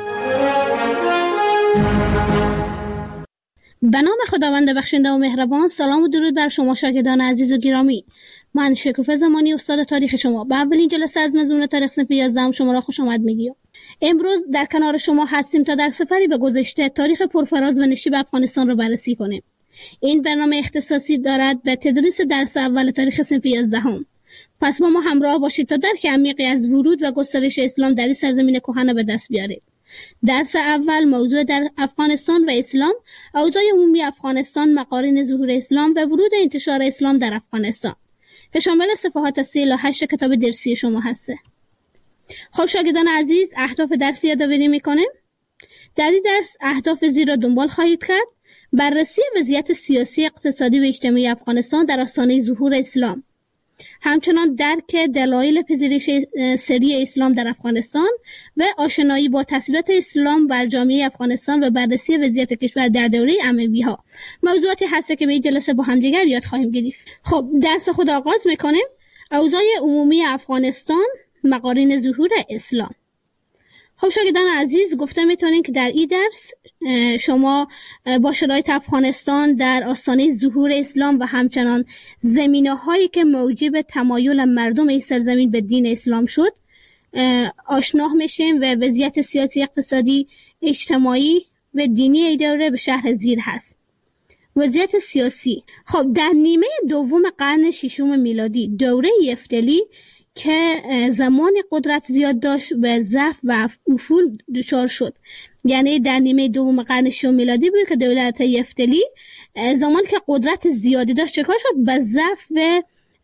S17: به نام خداوند بخشنده و مهربان. سلام و درود بر شما شاگردان عزیز و گرامی. من شکوفه زمانی استاد تاریخ شما به اولین جلسه از مضمون تاریخ صنف 11 شما را خوش آمد میگیم. امروز در کنار شما هستیم تا در سفری به گذشته تاریخ پرفراز و نشیب افغانستان را بررسی کنیم. این برنامه اختصاصی دارد به تدریس درس اول تاریخ صنف 11. پس با ما همراه باشید تا درک عمیقی از ورود و گسترش اسلام در این سرزمین کهن به دست بیارید. درس اول موضوع در افغانستان و اسلام، اوضاع عمومی افغانستان، مقارن ظهور اسلام و ورود انتشار اسلام در افغانستان که شامل صفحات 3 الی 8 کتاب درسی شما هسته. خب شاگردان عزیز، اهداف درسی یادآوری میکنیم. در این درس اهداف زیر را دنبال خواهید کرد: بررسی وضعیت سیاسی، اقتصادی و اجتماعی افغانستان در آستانه ظهور اسلام، همچنان درک دلایل پذیرش سری اسلام در افغانستان و آشنایی با تاثیرات اسلام بر جامعه افغانستان و بررسی وضعیت کشور در دوره اموی‌ها. موضوعاتی هست که به این جلسه با هم دیگر یاد خواهیم گرفت. خب درس خود آغاز میکنیم. اوضاع عمومی افغانستان، مقارن ظهور اسلام. خب شاگردان عزیز، گفته میتونین که در این درس شما با شرایط افغانستان در آستانه ظهور اسلام و همچنان زمینه‌هایی که موجب تمایل مردم این سرزمین به دین اسلام شد آشنا میشیم و وضعیت سیاسی، اقتصادی، اجتماعی و دینی این دوره به شرح زیر هست. وضعیت سیاسی. خب در نیمه دوم قرن ششم میلادی، دوره یفتلی که زمان قدرت زیاد داشت و ضعف و افول دچار شد. یعنی در نیمه دوم قرن ششم میلادی بود که دولت یفتلی زمان که قدرت زیادی داشت چکار شد؟ به ضعف و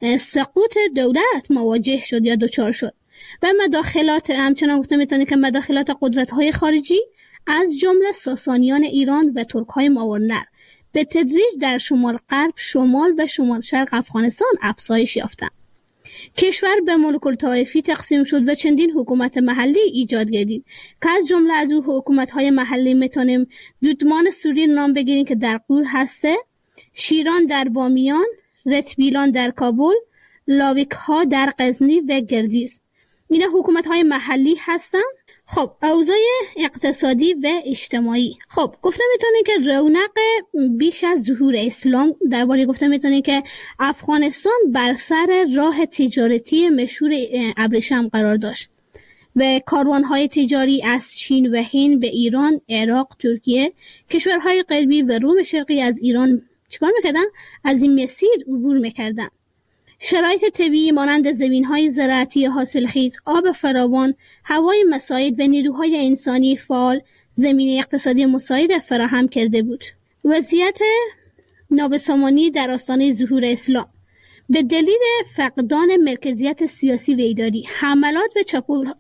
S17: سقوط دولت مواجه شد یا دچار شد و مداخلات، همچنان گفته میتونه که مداخلات قدرت‌های خارجی از جمله ساسانیان ایران و ترک‌های ماورنر به تدریج در شمال غرب، شمال و شمال شرق افغانستان افزایش یافتند. کشور به ملوک الطوایفی تقسیم شد و چندین حکومت محلی ایجاد گردید که از جمله از او حکومت‌های محلی میتونیم دودمان سوری نام بگیریم که در غور هسته، شیران در بامیان، رتبیلان در کابل، لاویک‌ها در غزنی و گردیز. اینا حکومت‌های محلی هستن. خب اوضاع اقتصادی و اجتماعی. خب گفته میتونه که رونق بیش از ظهور اسلام، درباره گفته میتونه که افغانستان بر سر راه تجارتی مشهور ابریشم قرار داشت و کاروانهای تجاری از چین و هند به ایران، عراق، ترکیه، کشورهای غربی و روم شرقی از ایران چیکار میکردن؟ از این مسیر عبور میکردن. شرایط طبیعی مانند زمین‌های زراعتی حاصلخیز، آب فراوان، هوای مساعد و نیروهای انسانی فعال زمینه اقتصادی مساعد فراهم کرده بود. وضعیت نابسامانی در آستانه ظهور اسلام به دلیل فقدان مرکزیت سیاسی و اداری، حملات و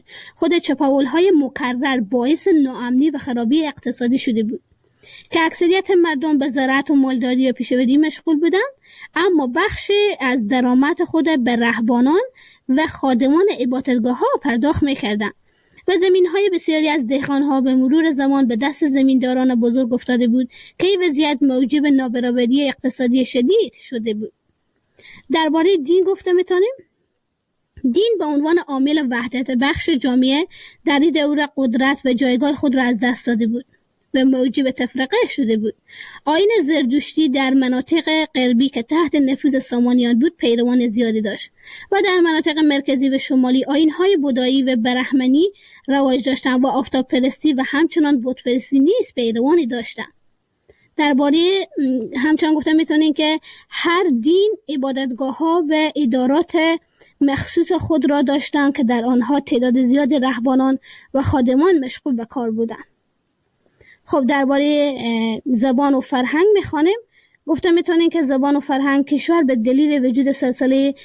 S17: چپاول‌های مکرر باعث ناامنی و خرابی اقتصادی شده بود که اکثریت مردم به زراعت و مالداری و پیشه‌وری مشغول بودند، اما بخشی از درآمد خود به رهبانان و خادمان عبادتگاه‌ها پرداخت می‌کردند و زمین‌های بسیاری از دهقان‌ها به مرور زمان به دست زمینداران بزرگ افتاده بود که این وضعیت موجب نابرابری اقتصادی شدید شده بود. درباره دین گفته می‌تونیم دین به عنوان عامل وحدت بخش جامعه در این دوره قدرت و جایگاه خود را از دست داده بود و موجب تفرقه شده بود. آیین زردشتی در مناطق غربی که تحت نفوذ سامانیان بود پیروان زیادی داشت و در مناطق مرکزی و شمالی آیین‌های بودایی و برهمنی رواج داشتند و آفتاب پرستی و همچنان بت پرستی نیز پیروانی داشتند. درباره همچنان گفته میتونین که هر دین عبادتگاه‌ها و ادارات مخصوص خود را داشتند که در آنها تعداد زیاد رهبانان و خادمان مشغول به کار بودند. خب درباره زبان و فرهنگ میخوانیم. گفته میتونین که زبان و فرهنگ کشور به دلیل وجود سلسله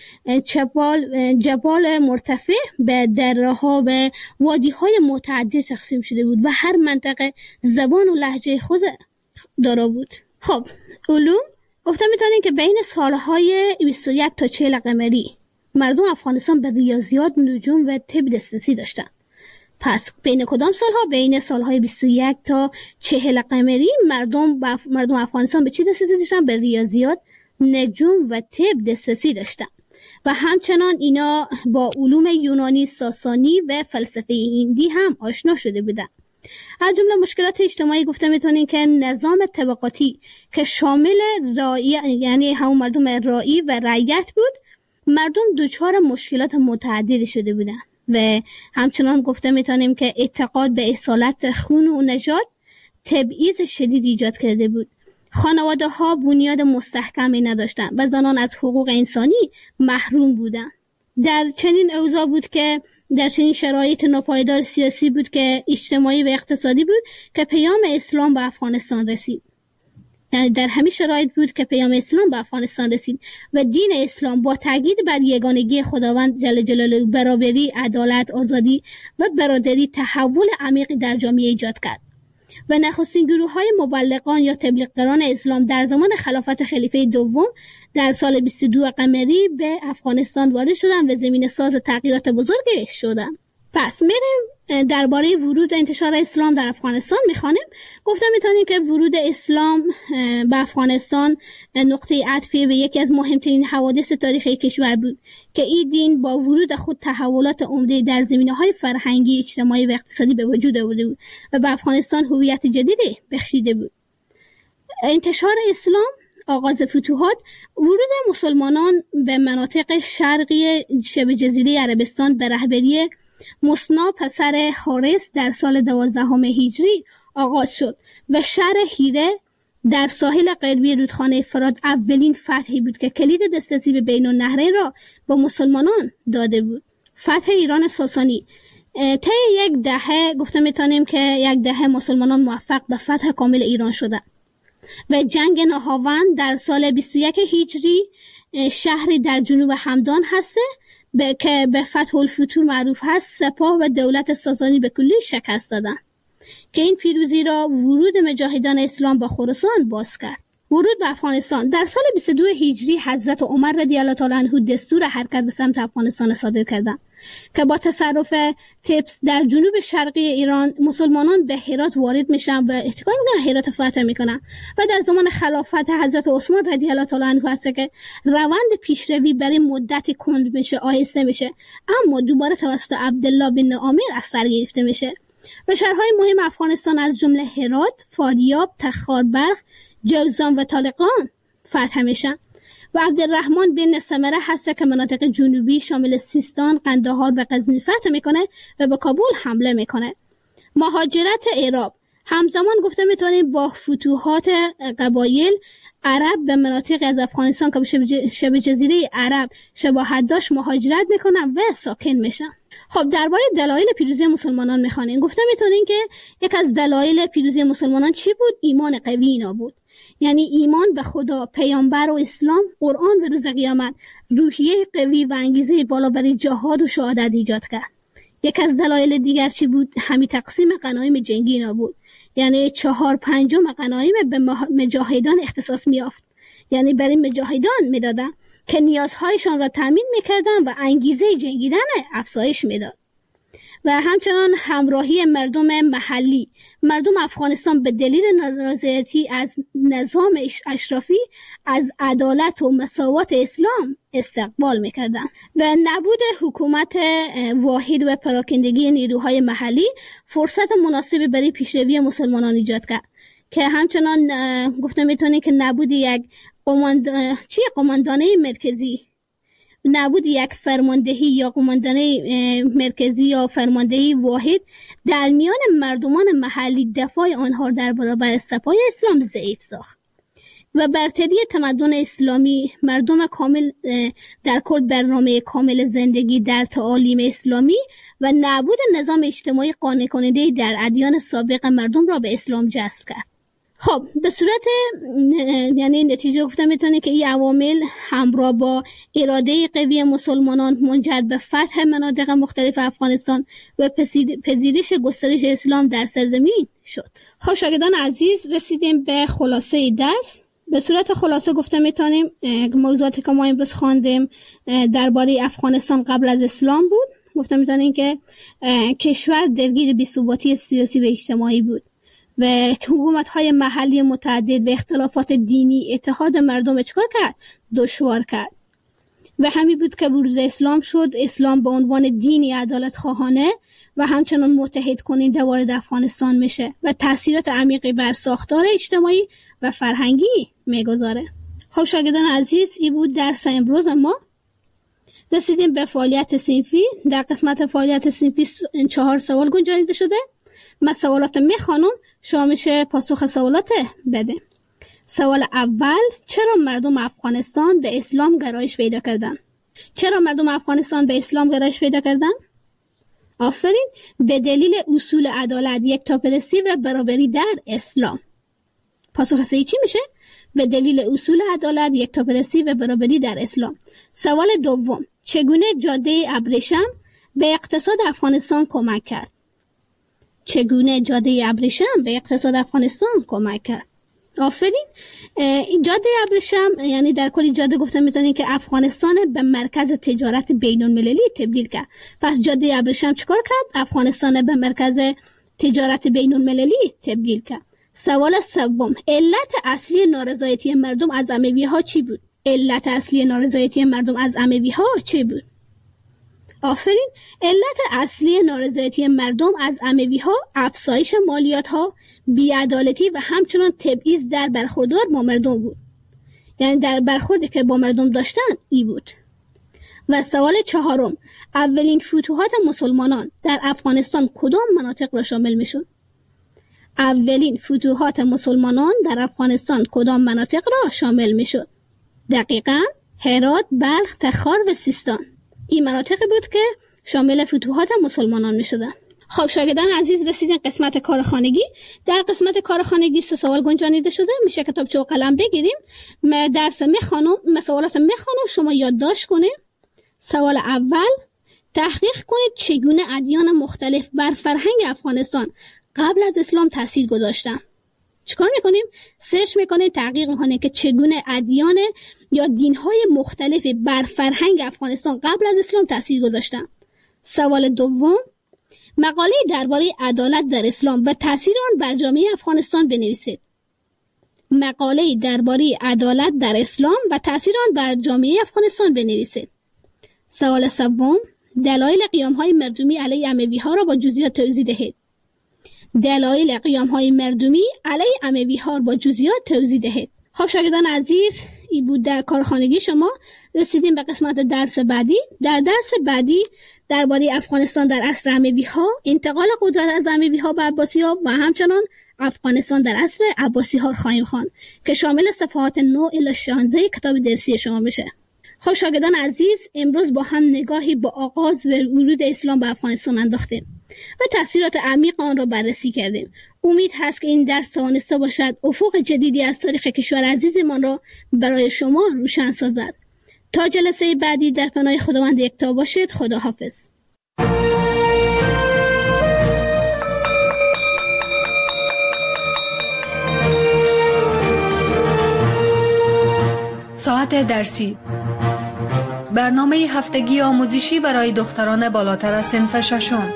S17: جبال مرتفع به دره‌ها و وادی‌های متعدد تقسیم شده بود و هر منطقه زبان و لهجه خود دارا بود. خب علوم گفتم میتونین که بین سالهای 21 تا 40 قمری مردم افغانستان به ریاضیات، نجوم و طب دسترسی داشتن. پس بین کدام سالها؟ بین سالهای 21 تا 40 قمری مردم افغانستان به چی دسترسی داشتن؟ به ریاضیات، نجوم و طب دسترسی داشتن و همچنان اینا با علوم یونانی، ساسانی و فلسفه هندی هم آشنا شده بودن. از جمله مشکلات اجتماعی گفته میتونین که نظام طبقاتی که شامل رعیت، یعنی همون مردم رعی و رعیت بود، مردم دچار مشکلات متعددی شده بودن و همچنان گفته میتونیم که اعتقاد به اصالت خون و نژاد تبعیض شدید ایجاد کرده بود. خانواده ها بنیاد مستحکمی نداشتند و زنان از حقوق انسانی محروم بودند. در چنین اوضاع بود که در چنین شرایط ناپایدار سیاسی بود که اجتماعی و اقتصادی بود که پیام اسلام به افغانستان رسید. یعنی در همین شرایط بود که پیام اسلام به افغانستان رسید و دین اسلام با تاکید بر یگانگی خداوند جل جلاله، برابری، عدالت، آزادی و برادری تحول عمیقی در جامعه ایجاد کرد و نخستین گروه‌های مبلغان یا تبلیغگران اسلام در زمان خلافت خلیفه دوم در سال 22 قمری به افغانستان وارد شدند و زمینه ساز تغییرات بزرگی شدند. پس میریم درباره ورود و انتشار اسلام در افغانستان میخوانیم. گفتم میتونیم که ورود اسلام به افغانستان نقطه عطفی به یکی از مهمترین حوادث تاریخی کشور بود که این دین با ورود خود تحولات عمده در زمینه‌های فرهنگی، اجتماعی و اقتصادی به وجود آورده بود و به افغانستان هویت جدیدی بخشیده بود. انتشار اسلام، آغاز فتوحات، ورود مسلمانان به مناطق شرقی شبه جزیره عربستان به رهبری مصنع پسر حارس در سال 12 هجری آغاز شد و شهر هیره در ساحل غربی رودخانه فرات اولین فتحی بود که کلید دسترسی به بین النهرین را با مسلمانان داده بود. فتح ایران ساسانی طی یک دهه گفته میتونیم که یک دهه مسلمانان موفق به فتح کامل ایران شدند و جنگ نهاوند در سال 21 هجری شهری در جنوب همدان هسته که به فتح الفتوح معروف هست، سپاه و دولت ساسانی به کلی شکست دادند که این پیروزی را ورود مجاهدان اسلام به خراسان باز کرد. ورود به افغانستان در سال 22 هجری حضرت عمر رضی الله تعالی عنه دستور حرکت به سمت افغانستان صادر کردند که با تصرف تبس در جنوب شرقی ایران مسلمانان به هرات وارد میشن و احتکار میکنن، هرات فتح میکنن و در زمان خلافت حضرت عثمان رضی الله تعالی عنه هست که روند پیشروی برای مدتی کند میشه، آهسته میشه، اما دوباره توسط عبدالله بن عامر از سر گرفته میشه و شهرهای مهم افغانستان از جمله هرات، فاریاب، تخاربرق، جوزان و طالقان فتح میشن و عبدالرحمن بن سمره هست که مناطق جنوبی شامل سیستان، قندهار و غزنی فتح میکنه و به کابل حمله میکنه. مهاجرت عرب همزمان گفته میتونیم با فتوحات قبایل عرب به مناطق از افغانستان که به شبه جزیره عرب شباهت داشت مهاجرت میکنن و ساکن میشن. خب درباره دلایل پیروزی مسلمانان میخوانیم. گفته میتونیم که یک از دلایل پیروزی مسلمانان چی بود؟ ایمان قوی اینا بود. یعنی ایمان به خدا، پیامبر و اسلام، قرآن و روز قیامت روحیه قوی و انگیزه بالا برای جهاد و شهادت ایجاد کرد. یک از دلایل دیگر چی بود؟ همین تقسیم غنایم جنگی اینا بود. یعنی 4/5 غنایم به مجاهدان اختصاص میافت، یعنی برای مجاهدان میدادن که نیازهایشان را تامین میکردن و انگیزه جنگیدن افزایش میداد. و همچنان همراهی مردم محلی. مردم افغانستان به دلیل نارضایتی از نظام اشرافی از عدالت و مساوات اسلام استقبال میکردند و نبود حکومت واحد و پراکندگی نیروهای محلی فرصت مناسبی برای پیشروی مسلمانان ایجاد کرد که همچنان گفته میتونه که نبود یک قماندانه مرکزی، نبود یک فرماندهی یا قماندانه مرکزی یا فرماندهی واحد در میان مردمان محلی دفاع آنها در برابر سپاه اسلام ضعیف ساخت و برتری تمدن اسلامی. مردم کامل در کل برنامه کامل زندگی در تعالیم اسلامی و نبود نظام اجتماعی قانع کننده در ادیان سابق مردم را به اسلام جذب کرد. خب به صورت یعنی نتیجه گفته میتونه که این عوامل همراه با اراده قوی مسلمانان منجر به فتح مناطق مختلف افغانستان و پذیرش گسترش اسلام در سرزمین شد. خب شاگردان عزیز، رسیدیم به خلاصه درس. به صورت خلاصه گفته میتونیم موضوعاتی که ما امروز خواندیم درباره افغانستان قبل از اسلام بود. گفته میتونیم که کشور درگیر بی‌ثباتی سیاسی و اجتماعی بود و حکومت‌های محلی متعدد و اختلافات دینی اتحاد مردم چکار کرد؟ دشوار کرد. و همین بود که ورود اسلام شد. اسلام به عنوان دینی عدالت خواهانه و همچنان متحد کننده وارد افغانستان میشه و تاثیرات عمیقی بر ساختار اجتماعی و فرهنگی میگذاره. خب شاگردان عزیز، این بود درس امروز ما. رسیدیم به فعالیت صنفی. در قسمت فعالیت صنفی 4 سوال گنجانیده شده. من سوالات میخوانم، شما میشه پاسخ سوالات بده. سوال اول: چرا مردم افغانستان به اسلام گرایش پیدا کردن؟ چرا مردم افغانستان به اسلام گرایش پیدا کردن؟ آفرین، به دلیل اصول عدالت، یکتاپرستی و برابری در اسلام. پاسخ صحیح چی میشه؟ به دلیل اصول عدالت، یکتاپرستی و برابری در اسلام. سوال دوم: چگونه جاده ابریشم به اقتصاد افغانستان کمک کرد؟ چگونه جاده ابریشم به اقتصاد افغانستان کمک کرد؟ آفرین، جاده ابریشم یعنی در کل جاده گفته میتونین که افغانستان به مرکز تجارت بین المللی تبدیل کرد. پس جاده ابریشم چیکار کرد؟ افغانستان به مرکز تجارت بین المللی تبدیل کرد. سوال سوم: علت اصلی نارضایتی مردم از اموی ها چی بود؟ علت اصلی نارضایتی مردم از اموی ها چی بود؟ آفرین، علت اصلی نارضایتی مردم از اموی ها افزایش مالیات ها، بی‌عدالتی و همچنان تبعیض در برخوردار با مردم بود. یعنی در برخوردی که با مردم داشتن ای بود. و سوال چهارم: اولین فتوحات مسلمانان در افغانستان کدام مناطق را شامل میشد؟ اولین فتوحات مسلمانان در افغانستان کدام مناطق را شامل میشد؟ دقیقاً هرات، بلخ، تخار و سیستان. این مناطقی بود که شامل فتوحات مسلمانان میشدن. خب شاگردان عزیز، رسیدیم قسمت کارخانگی. در قسمت کارخانگی 3 سوال گنجانیده شده. میشه کتابچه و قلم بگیریم. من درس میخوانم، سوالات میخوانم، شما یادداشت کنید. سوال اول: تحقیق کنید چگونه ادیان مختلف بر فرهنگ افغانستان قبل از اسلام تاثیر گذاشتن. چیکار میکنیم؟ سرچ میکنید، تحقیق میکنید که چگونه ادیان یا دینهای مختلف بر فرهنگ افغانستان قبل از اسلام تاثیر گذاشتن. سوال دوم: مقاله درباره عدالت در اسلام و تاثیر آن بر جامعه افغانستان بنویسید. مقاله درباره عدالت در اسلام و تاثیر آن بر جامعه افغانستان بنویسید. سوال سوم: دلایل قیام‌های مردمی علیه اموی‌ها را با جزئیات توضیح دهید. دلایل قیام‌های مردمی علیه اموی‌ها با جزئیات توضیح دهید. خب شاگردان عزیز، این بود در کارخانگی شما. رسیدیم به قسمت درس بعدی. در درس بعدی درباره افغانستان در عصر اموی‌ها، انتقال قدرت از اموی‌ها به عباسی‌ها و همچنان افغانستان در عصر عباسی‌ها خواهیم خواند که شامل صفحات 9 الی 16 کتاب درسی شما میشه. خب شاگردان عزیز، امروز با هم نگاهی با آغاز و ورود اسلام به افغانستان انداختیم و تأثیرات عمیق آن را بررسی کردیم. امید هست که این درس توانسته باشد افق جدیدی از تاریخ کشور عزیزمان را برای شما روشن سازد. تا جلسه بعدی در پناه خداوند یکتا باشید. خداحافظ.
S16: ساعت درسی، برنامه هفتگی آموزشی برای دختران بالاتر از صنف ششم.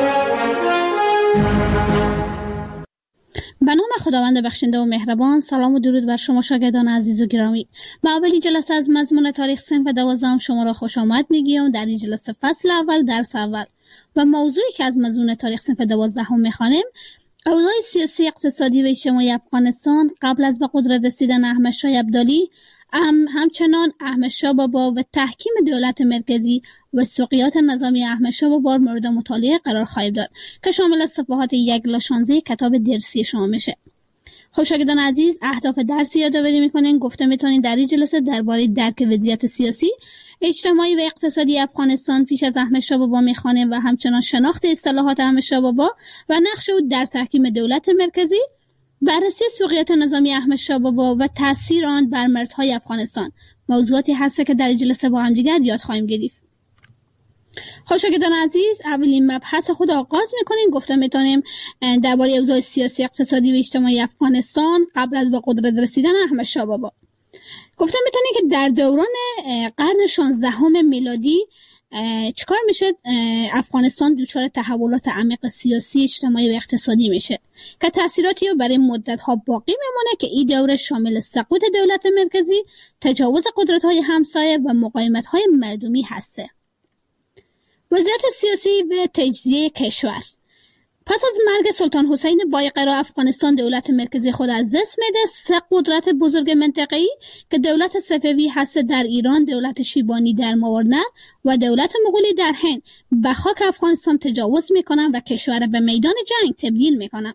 S17: به نام خداوند بخشنده و مهربان. سلام و درود بر شما شاگردان عزیز و گرامی. به اولین جلسه از مضمون تاریخ صنف 12 شما را خوش آمد میگیم. در این جلسه فصل اول، درس اول و موضوعی که از مضمون تاریخ صنف 12 میخوانیم، اوضاع سیاسی، اقتصادی و اجتماعی افغانستان قبل از به قدرت رسیدن احمدشاه ابدالی، همچنان احمدشاه بابا و تحکیم دولت مرکزی و سقوط نظامی احمدشاه بابا مورد مطالعه قرار خواهیم داد که شامل صفحات 1 الی 16 کتاب درسی شما میشه. خب شاگردان عزیز، اهداف درسی یادآوری میکنین. گفته میتونین در این جلسه درباره درک وضعیت سیاسی، اجتماعی و اقتصادی افغانستان پیش از احمدشاه بابا میخوانیم و همچنان شناخت اصطلاحات احمدشاه بابا و نقش او در تحکیم دولت مرکزی، بررسی سقوط نظامی احمدشاه بابا و تاثیر آن بر مرزهای افغانستان موضوعاتی هست که در جلسه با هم دیگر یاد خواهیم گرفت. خب شاگردان عزیز، اولین مبحث خود آغاز میکنیم. گفتم میتونیم درباره اوضاع سیاسی، اقتصادی و اجتماعی افغانستان قبل از به قدرت رسیدن احمد شاه بابا. گفتم میتونیم که در دوران قرن 16 میلادی چیکار میشه؟ افغانستان دچار تحولات عمیق سیاسی، اجتماعی و اقتصادی میشه که تأثیراتی رو برای مدت‌ها باقی میمونه که این دوره شامل سقوط دولت مرکزی، تجاوز قدرت‌های همسایه و مقاومت‌های مردمی هسته. وضعیت سیاسی و تجزیه کشور. پس از مرگ سلطان حسین بایقرا، افغانستان دولت مرکزی خود از دست میده. سه قدرت بزرگ منطقه‌ای که دولت صفوی هست در ایران، دولت شیبانی در ماورنه و دولت مغولی در هند، به خاک افغانستان تجاوز میکنن و کشور به میدان جنگ تبدیل میکنن.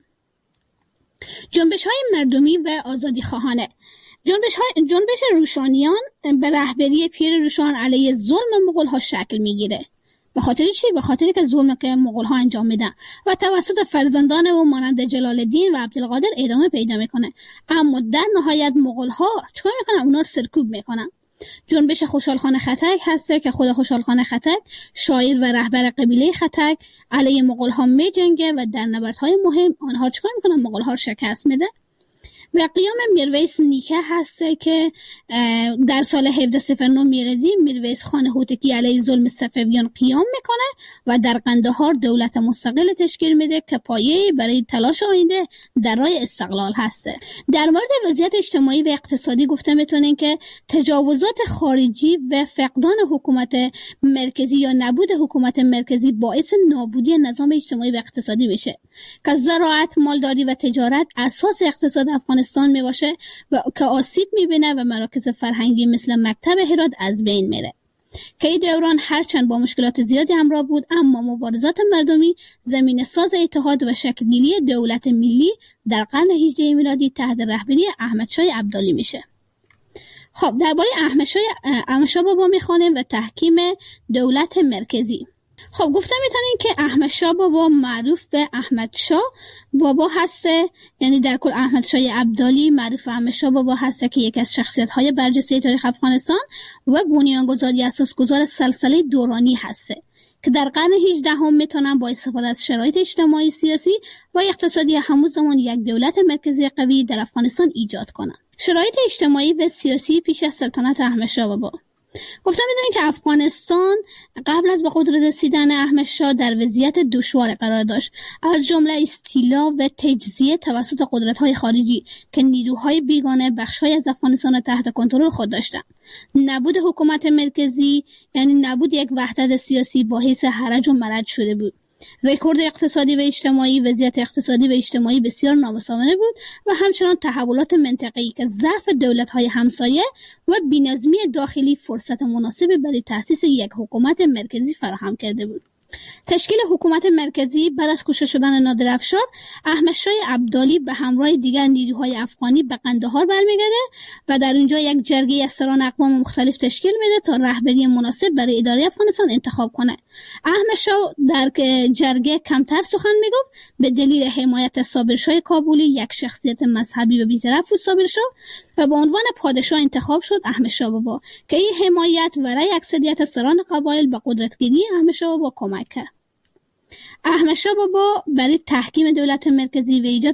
S17: جنبش‌های مردمی و آزادی خواهانه. جنبش روشانیان به رهبری پیر روشان علیه ظلم مغول‌ها شکل میگیره. به خاطر چی؟ به خاطر که ظلمی که مغول‌ها انجام میدن و توسط فرزندان او مانند جلال الدین و عبدالقادر ادامه پیدا میکنه. اما در نهایت مغول‌ها چیکار میکنن؟ اونا رو سرکوب میکنن. جنبش خوشحال خان خطک هسته که خود خوشحال خان خطک، شاعر و رهبر قبیله خطک، علیه مغول‌ها میجنگه و در نبردهای مهم آنها چیکار میکنن؟ مغول‌ها رو شکست میده. و قیام میرویس نیکه هسته که در سال 1709 میلادی میرویس خان هوتکی علیه ظلم صفویان قیام میکنه و در قندهار دولت مستقل تشکیل میده که پایه برای تلاش آینده در راه استقلال هسته. در مورد وضعیت اجتماعی و اقتصادی گفته میتونین که تجاوزات خارجی و فقدان حکومت مرکزی یا نبود حکومت مرکزی باعث نابودی نظام اجتماعی و اقتصادی میشه که زراعت، مالداری و تجارت اساس اقتصاد افغانستان میباشه و که آسیب میبینه و مراکز فرهنگی مثل مکتب هرات از بین میره. که این دوران هرچند با مشکلات زیادی همراه بود، اما مبارزات مردمی زمین ساز اتحاد و شکل‌گیری دولت ملی در قرن 18 میلادی تحت رهبری احمد شاه ابدالی میشه. خب درباره احمد شاه بابا میخوانیم و تحکیم دولت مرکزی. خب گفتم میتونین که احمد شاه بابا معروف به احمد شاه بابا هسته، یعنی در کل احمد شاه ابدالی معروف احمد شاه بابا هسته که یکی از شخصیت‌های برجسته تاریخ افغانستان و بنیانگذاری اساسگذار سلسله دورانی هسته که در قرن 18 میتونن با استفاده از شرایط اجتماعی، سیاسی و اقتصادی همون زمان یک دولت مرکزی قوی در افغانستان ایجاد کنن. شرایط اجتماعی و سیاسی پیش از سلطنت احمد شاه بابا. گفتم میدونید که افغانستان قبل از به قدرت رسیدن احمد شاه در وضعیت دشوار قرار داشت، از جمله استیلا و تجزیه توسط قدرت‌های خارجی که نیروهای بیگانه بخش‌های از افغانستان را تحت کنترل خود داشتند. نبود حکومت مرکزی یعنی نبود یک وحدت سیاسی باعث هرج و مرج شده بود. رکورد اقتصادی و اجتماعی، وضعیت اقتصادی و اجتماعی بسیار نامساوانه بود و همچنان تحولات منطقه‌ای که ضعف دولت‌های همسایه و بی‌نظمی داخلی فرصت مناسبی برای تأسیس یک حکومت مرکزی فراهم کرده بود. تشکیل حکومت مرکزی بعد از کشته شدن نادر افشار، احمد شاه ابدالی به همراه دیگر نیروهای افغانی به قندهار برمیگرده و در اونجا یک جرگه از سران اقوام مختلف تشکیل میده تا رهبری مناسب برای اداره افغانستان انتخاب کنه. احمد شاه در جرگه کمتر سخن میگفت به دلیل حمایت صابر شاه کابلی، یک شخصیت مذهبی و بی‌طرف بود صابر شاه، و به عنوان پادشاه انتخاب شد احمد شاه بابا که این حمایت برای اکثریت سران قبایل به قدرتگیری احمد شاه بابا کمک کرد. احمد شاه بابا برای تحکیم دولت مرکزی و ایجاد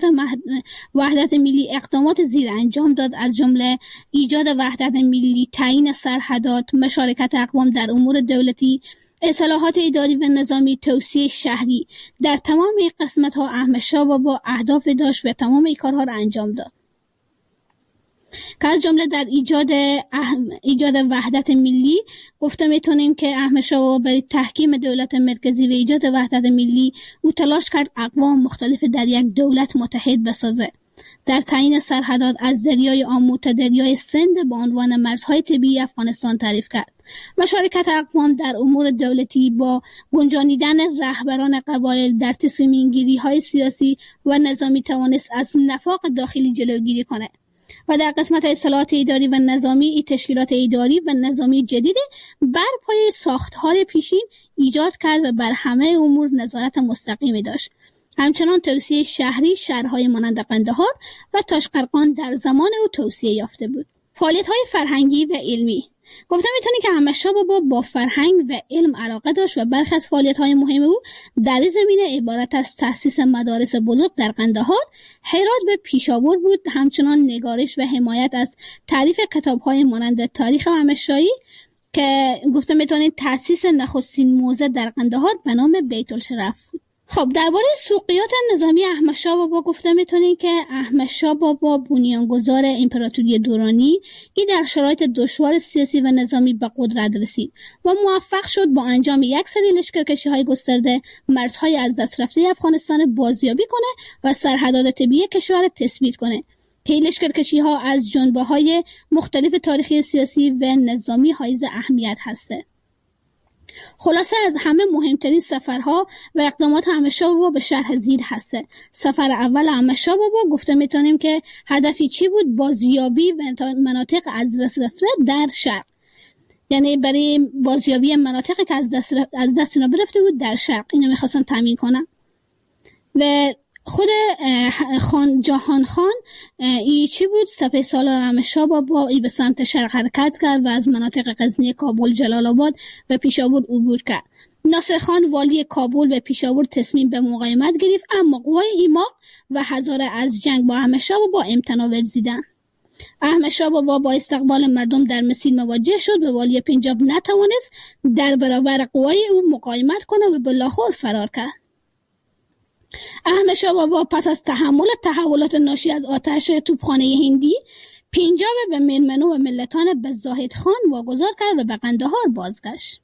S17: وحدت ملی اقدامات زیر انجام داد، از جمله ایجاد وحدت ملی، تعیین سرحدات، مشارکت اقوام در امور دولتی، اصلاحات اداری و نظامی، توسعه شهری. در تمام این قسمت‌ها احمد شاه بابا اهداف داشت و تمام این کارها را انجام داد که از جمله در ایجاد وحدت ملی گفته میتونیم که احمد شاه بابا برای تحکیم دولت مرکزی و ایجاد وحدت ملی او تلاش کرد اقوام مختلف در یک دولت متحد بسازه. در تعیین سرحدات از دریای آمو تا دریای سند به عنوان مرزهای طبیعی افغانستان تعریف کرد. مشارکت اقوام در امور دولتی با گنجانیدن رهبران قبایل در تصمیم‌گیری‌های سیاسی و نظامی توانست از نفاق داخلی جلوگیری کنه و در قسمت اصلاحات اداری و نظامی این تشکیلات اداری و نظامی جدید بر پایه ساختار پیشین ایجاد کرد و بر همه امور نظارت مستقیمی داشت. همچنان توسعه شهری، شهرهای مانند قندهار و تاشقرغان در زمان او توسعه یافته بود. فعالیت‌های فرهنگی و علمی. گفتم میتونی که احمد شاه بابا با فرهنگ و علم علاقه داشت و برخی از فعالیت‌های مهم او در این زمینه عبارت از تأسیس مدارس بزرگ در قندهار، هرات و پیشاور بود. همچنان نگارش و حمایت از تالیف کتاب‌های مانند تاریخ احمد شاهی که گفتم میتونید تأسیس نخستین موزه در قندهار به نام بیت الشرف بود. خب درباره سوقیات نظامی احمد شاه بابا گفتم میتونید که احمد شاه بابا بنیانگذار امپراتوری دورانی ای در شرایط دشوار سیاسی و نظامی به قدرت رسید و موفق شد با انجام یک سری لشکرکشی‌های گسترده مرزهای از دست رفته افغانستان بازیابی کنه و سرحدات طبیعی کشور تثبیت کنه. که لشکرکشی‌ها از جنبه‌های مختلف تاریخی سیاسی و نظامی حائز اهمیت هسته. خلاصه از همه مهمترین سفرها و اقدامات احمد شاه بابا به شرح زیر هسته. سفر اول احمد شاه بابا گفته میتونیم که هدفی چی بود؟ بازیابی و مناطق از دست رفته در شرق، یعنی برای بازیابی مناطقی که از دست اینا برفته بود در شرق اینو میخواستن تامین کنن. و خود جهان خان ای چی بود؟ سپهسالار احمد شاه بابا ای به سمت شرق حرکت کرد و از مناطق غزنی، کابل، جلال آباد و پیشاور عبور کرد. ناصر خان والی کابل و پیشاور تصمیم به مقاومت گرفت، اما قوای ایماق و هزاره از جنگ با احمد شاه بابا امتناع ورزیدند. احمد شاه بابا با استقبال مردم در مسیر مواجه شد و والی پنجاب نتوانست در برابر قوای او مقاومت کنه و به لاهور فرار کرد. احمد شاه بابا پس از تحمل تحولات ناشی از آتش توپخانه هندی پنجاب به میرمنو و ملتان به زاهد خان واگذار کرد و به قندهار بازگشت.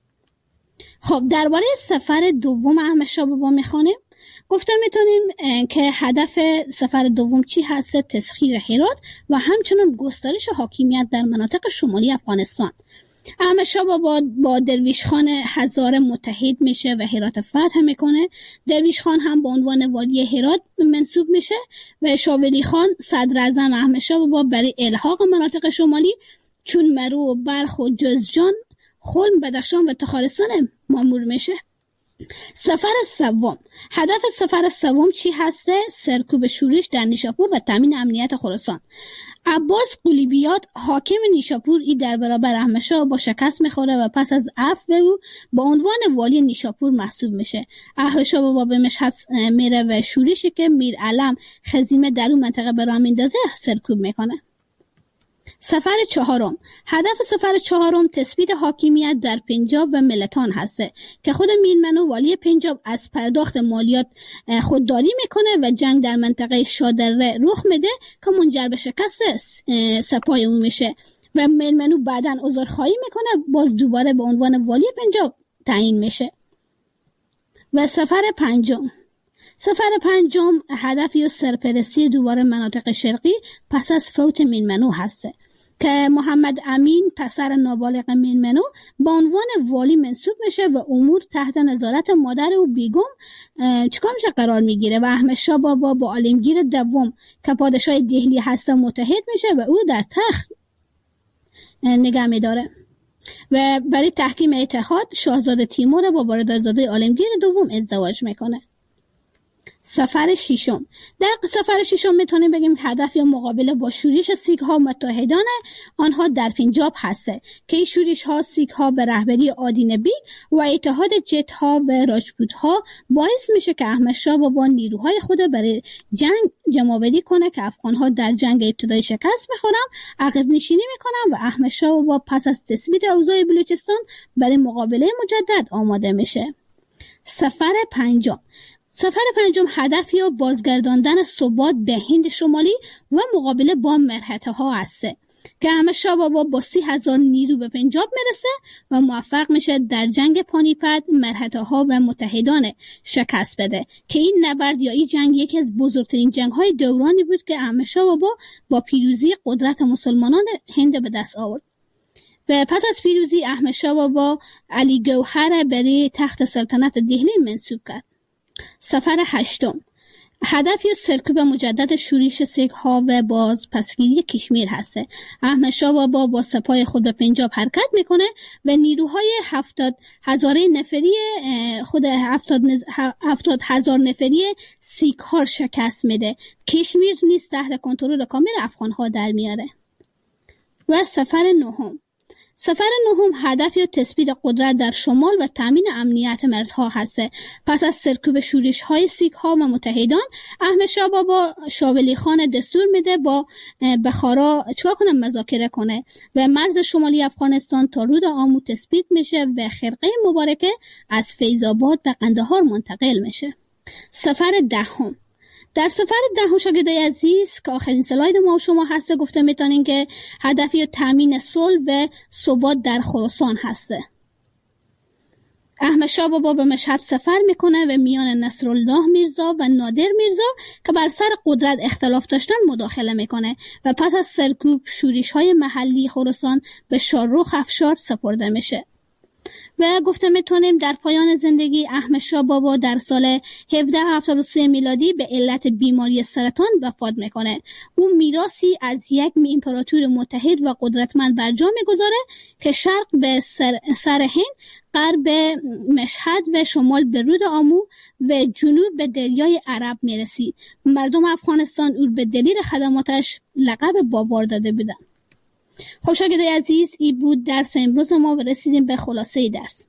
S17: خب درباره سفر دوم احمد شاه بابا میخوانیم. گفتم میتونیم که هدف سفر دوم چی هست؟ تسخیر هرات و همچنان گسترش حاکمیت در مناطق شمالی افغانستان. احمد شاه بابا با درویش خان هزاره متحد میشه و هرات فتح میکنه. درویش خان هم به عنوان والی هرات منصوب میشه و شاولی خان صدر اعظم احمد شاه بابا برای الحاق مناطق شمالی چون مرو و بلخ و جوزجان، خلم، بدخشان و تخارستان مامور میشه. سفر سوم. هدف سفر سوم چی هسته؟ سرکوب شورش در نیشاپور و تامین امنیت خراسان. عباس قلیبیات حاکم نیشاپور ای در برابر احمد شاه با شکست میخوره و پس از عفو او با عنوان والی نیشاپور محسوب میشه. احمد شاه بابا به مشهد میره و شورشی که میر علم خزیمه در اون منطقه به راه میندازه سرکوب میکنه. سفر چهارم. هدف سفر چهارم تثبیت حاکمیت در پنجاب و ملتان هسته که خود میرمنو والی پنجاب از پرداخت مالیات خودداری میکنه و جنگ در منطقه شادره رخ میده که منجر به شکست سپاه او میشه و میرمنو بعداً عذرخواهی میکنه، باز دوباره به عنوان والی پنجاب تعیین میشه. و سفر پنجم. سفر پنجم هدفی و سرپرستی دوباره مناطق شرقی پس از فوت میرمنو هسته که محمد امین پسر نابالغ میرمنو با عنوان والی منصوب میشه و امور تحت نظارت مادر او بیگم چیکار میشه قرار میگیره و احمد شاه بابا با عالمگیر دوم که پادشاه دهلی هسته متحد میشه و او در تخت نگه میداره و برای تحکیم اتحاد شاهزاده تیمور با برادرزاده عالمگیر دوم ازدواج میکنه. سفر ششم. در سفر ششم میتونیم بگیم هدف یا مقابله با شورش سیک ها متحدان آنها در پنجاب هسته که این شورش ها سیک ها به رهبری آدین بیگ و اتحاد جت ها و راجپوت ها باعث میشه که احمد شاه بابا نیروهای خود برای جنگ جمع‌آوری کنه که افغان ها در جنگ ابتدایی شکست میخورن، عقب نشینی میکنن و احمد شاه بابا پس از تثبیت اوضاع بلوچستان برای مقابله مجدد آماده میشه. سفر پنجم. سفر پنجم هدف یا بازگرداندن ثبات به هند شمالی و مقابله با مرهطه ها هسته که احمد شاه بابا با 30,000 نیرو به پنجاب میرسه و موفق میشه در جنگ پانیپت مرهطه ها و متحدان شکست بده که این نبرد یا این جنگ یکی از بزرگترین جنگ های دورانی بود که احمد شاه بابا با پیروزی قدرت مسلمانان هند به دست آورد. و پس از پیروزی احمد شاه بابا علی گوهر برای تخت سلطنت دهلی منصوب کرد. سفر هشتم. هدف یا سرکوب مجدد شورش سیک ها و باز پسگیری کشمیر هسته. احمد شاه بابا با سپاه خود به پنجاب حرکت میکنه و نیروهای 70,000 نفری خود 70,000 نفری سیک ها شکست میده. کشمیر نیز تحت کنترل کامل افغان ها در میاره. و سفر نهم. سفر نهم هدف یا تثبیت قدرت در شمال و تامین امنیت مرزها هست. پس از سرکوب شورش‌های سیک‌ها و متحدان، احمد شاه بابا شاولی خان دستور میده با بخارا چیکار کنه؟ مذاکره کنه و مرز شمالی افغانستان تا رود آمو تثبیت میشه و خرقه مبارکه از فیض آباد به قندهار منتقل میشه. سفر دهم. در سفر دهم شاگردای عزیز که آخرین سلاید ما و شما هسته، گفته میتونین که هدفی تامین صلح و ثبات در خراسان هسته. احمد شاه بابا به مشهد سفر میکنه و میان نصرالله میرزا و نادر میرزا که بر سر قدرت اختلاف داشتن مداخله میکنه و پس از سرکوب شورش‌های محلی خراسان به شاهرخ افشار سپرده میشه. و گفته میتونیم در پایان زندگی احمد شاه بابا در سال 1773 میلادی به علت بیماری سرطان وفات میکنه. او میراثی از یک امپراتور متحد و قدرتمند بر جا میگذاره که شرق به سر هند، غرب به مشهد و شمال به رود آمو و جنوب به دریای عرب میرسید. مردم افغانستان او به دلیل خدماتش لقب بابار داده بودن. خب شاگردای عزیز، این بود درس امروز ما و رسیدیم به خلاصه درس.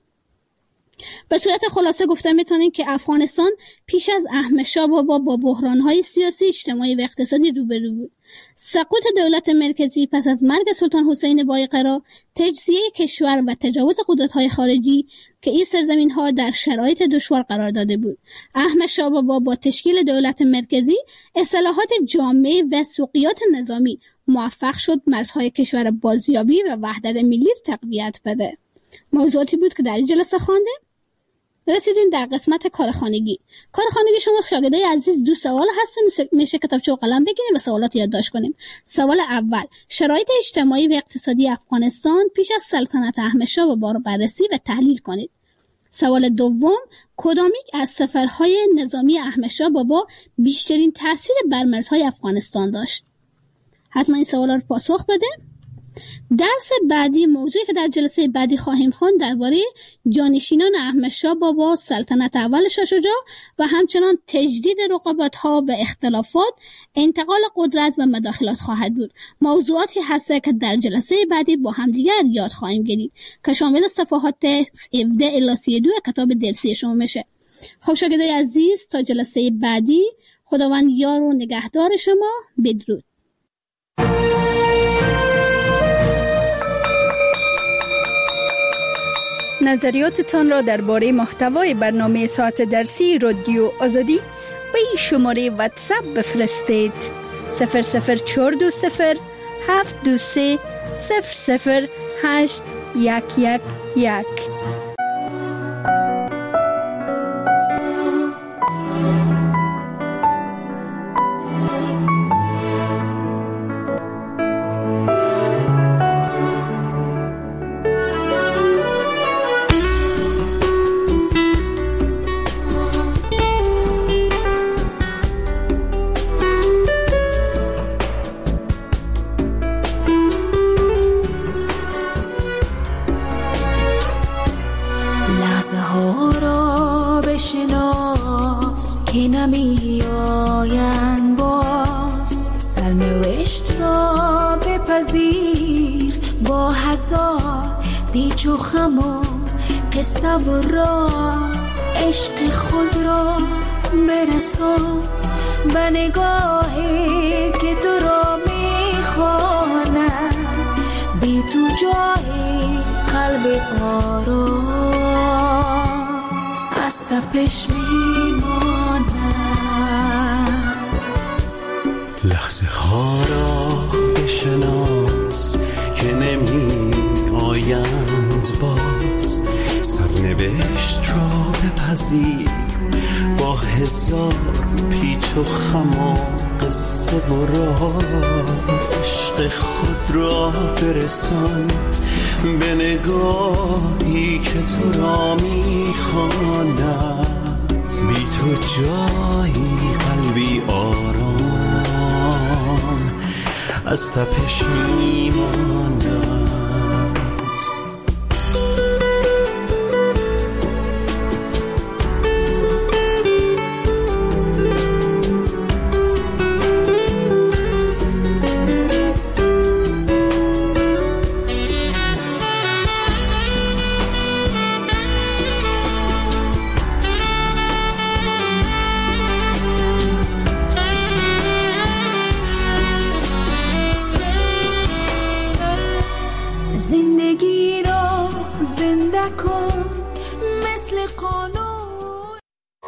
S17: به صورت خلاصه گفته میتونیم که افغانستان پیش از احمد شاه بابا با بحران‌های سیاسی، اجتماعی و اقتصادی روبرو بود. سقوط دولت مرکزی پس از مرگ سلطان حسین بایقرا، تجزیه کشور و تجاوز قدرت‌های خارجی که این سرزمین‌ها در شرایط دشوار قرار داده بود. احمد شاه بابا با تشکیل دولت مرکزی، اصلاحات جامع و سوقیات نظامی موفق شد مرزهای کشور بازیابی و وحدت ملی تقویت بده. موضوعاتی بود که در این جلسه خواندیم. رسیدیم در قسمت کارخانگی. کارخانگی شما شاگردای عزیز 2 سوال هست، میشه کتابچه و قلم بگیریم و سوالات یادداشت کنیم. سوال اول: شرایط اجتماعی و اقتصادی افغانستان پیش از سلطنت احمد شاه بابا رو بررسی و تحلیل کنید. سوال دوم: کدامیک از سفرهای نظامی احمد شاه بابا بیشترین تاثیر بر مرزهای افغانستان داشت؟ حتما این سوالا رو پاسخ بده. درس بعدی، موضوعی که در جلسه بعدی خواهیم خواند، درباره جانشینان احمد شاه بابا، سلطنت اول شاه شجاع و همچنان تجدید رقابت‌ها و اختلافات، انتقال قدرت و مداخلات خواهد بود. موضوعاتی هست که در جلسه بعدی با همدیگر یاد خواهیم گرفت که شامل صفحات 17 الی 32 کتاب درسی شما میشه. خب شاگردای عزیز، تا جلسه بعدی، خداوند یار و نگهدار شما. بدرود.
S18: نظریاتتان را درباره محتوای برنامه ساعت درسی رادیو آزادی به این شماره واتساپ بفرستید: 00420 723 00811.
S19: نمی آیند باز، سرنوشت را بپذیر با هزار پیچ و خم و قصه و راز. عشق خود را برسان به نگاهی که تو را میخواند، بی تو جای قلب آرام از تپش میماند.
S20: لحظه ها را بشناس که نمی آیند باز، سرنوشت را بپذیر با هزار پیچ و خم و قصه و راز. عشق خود را برسان به نگاهی که تو را میخواند، بی تو جایی قلبی آرام از تپش میماند.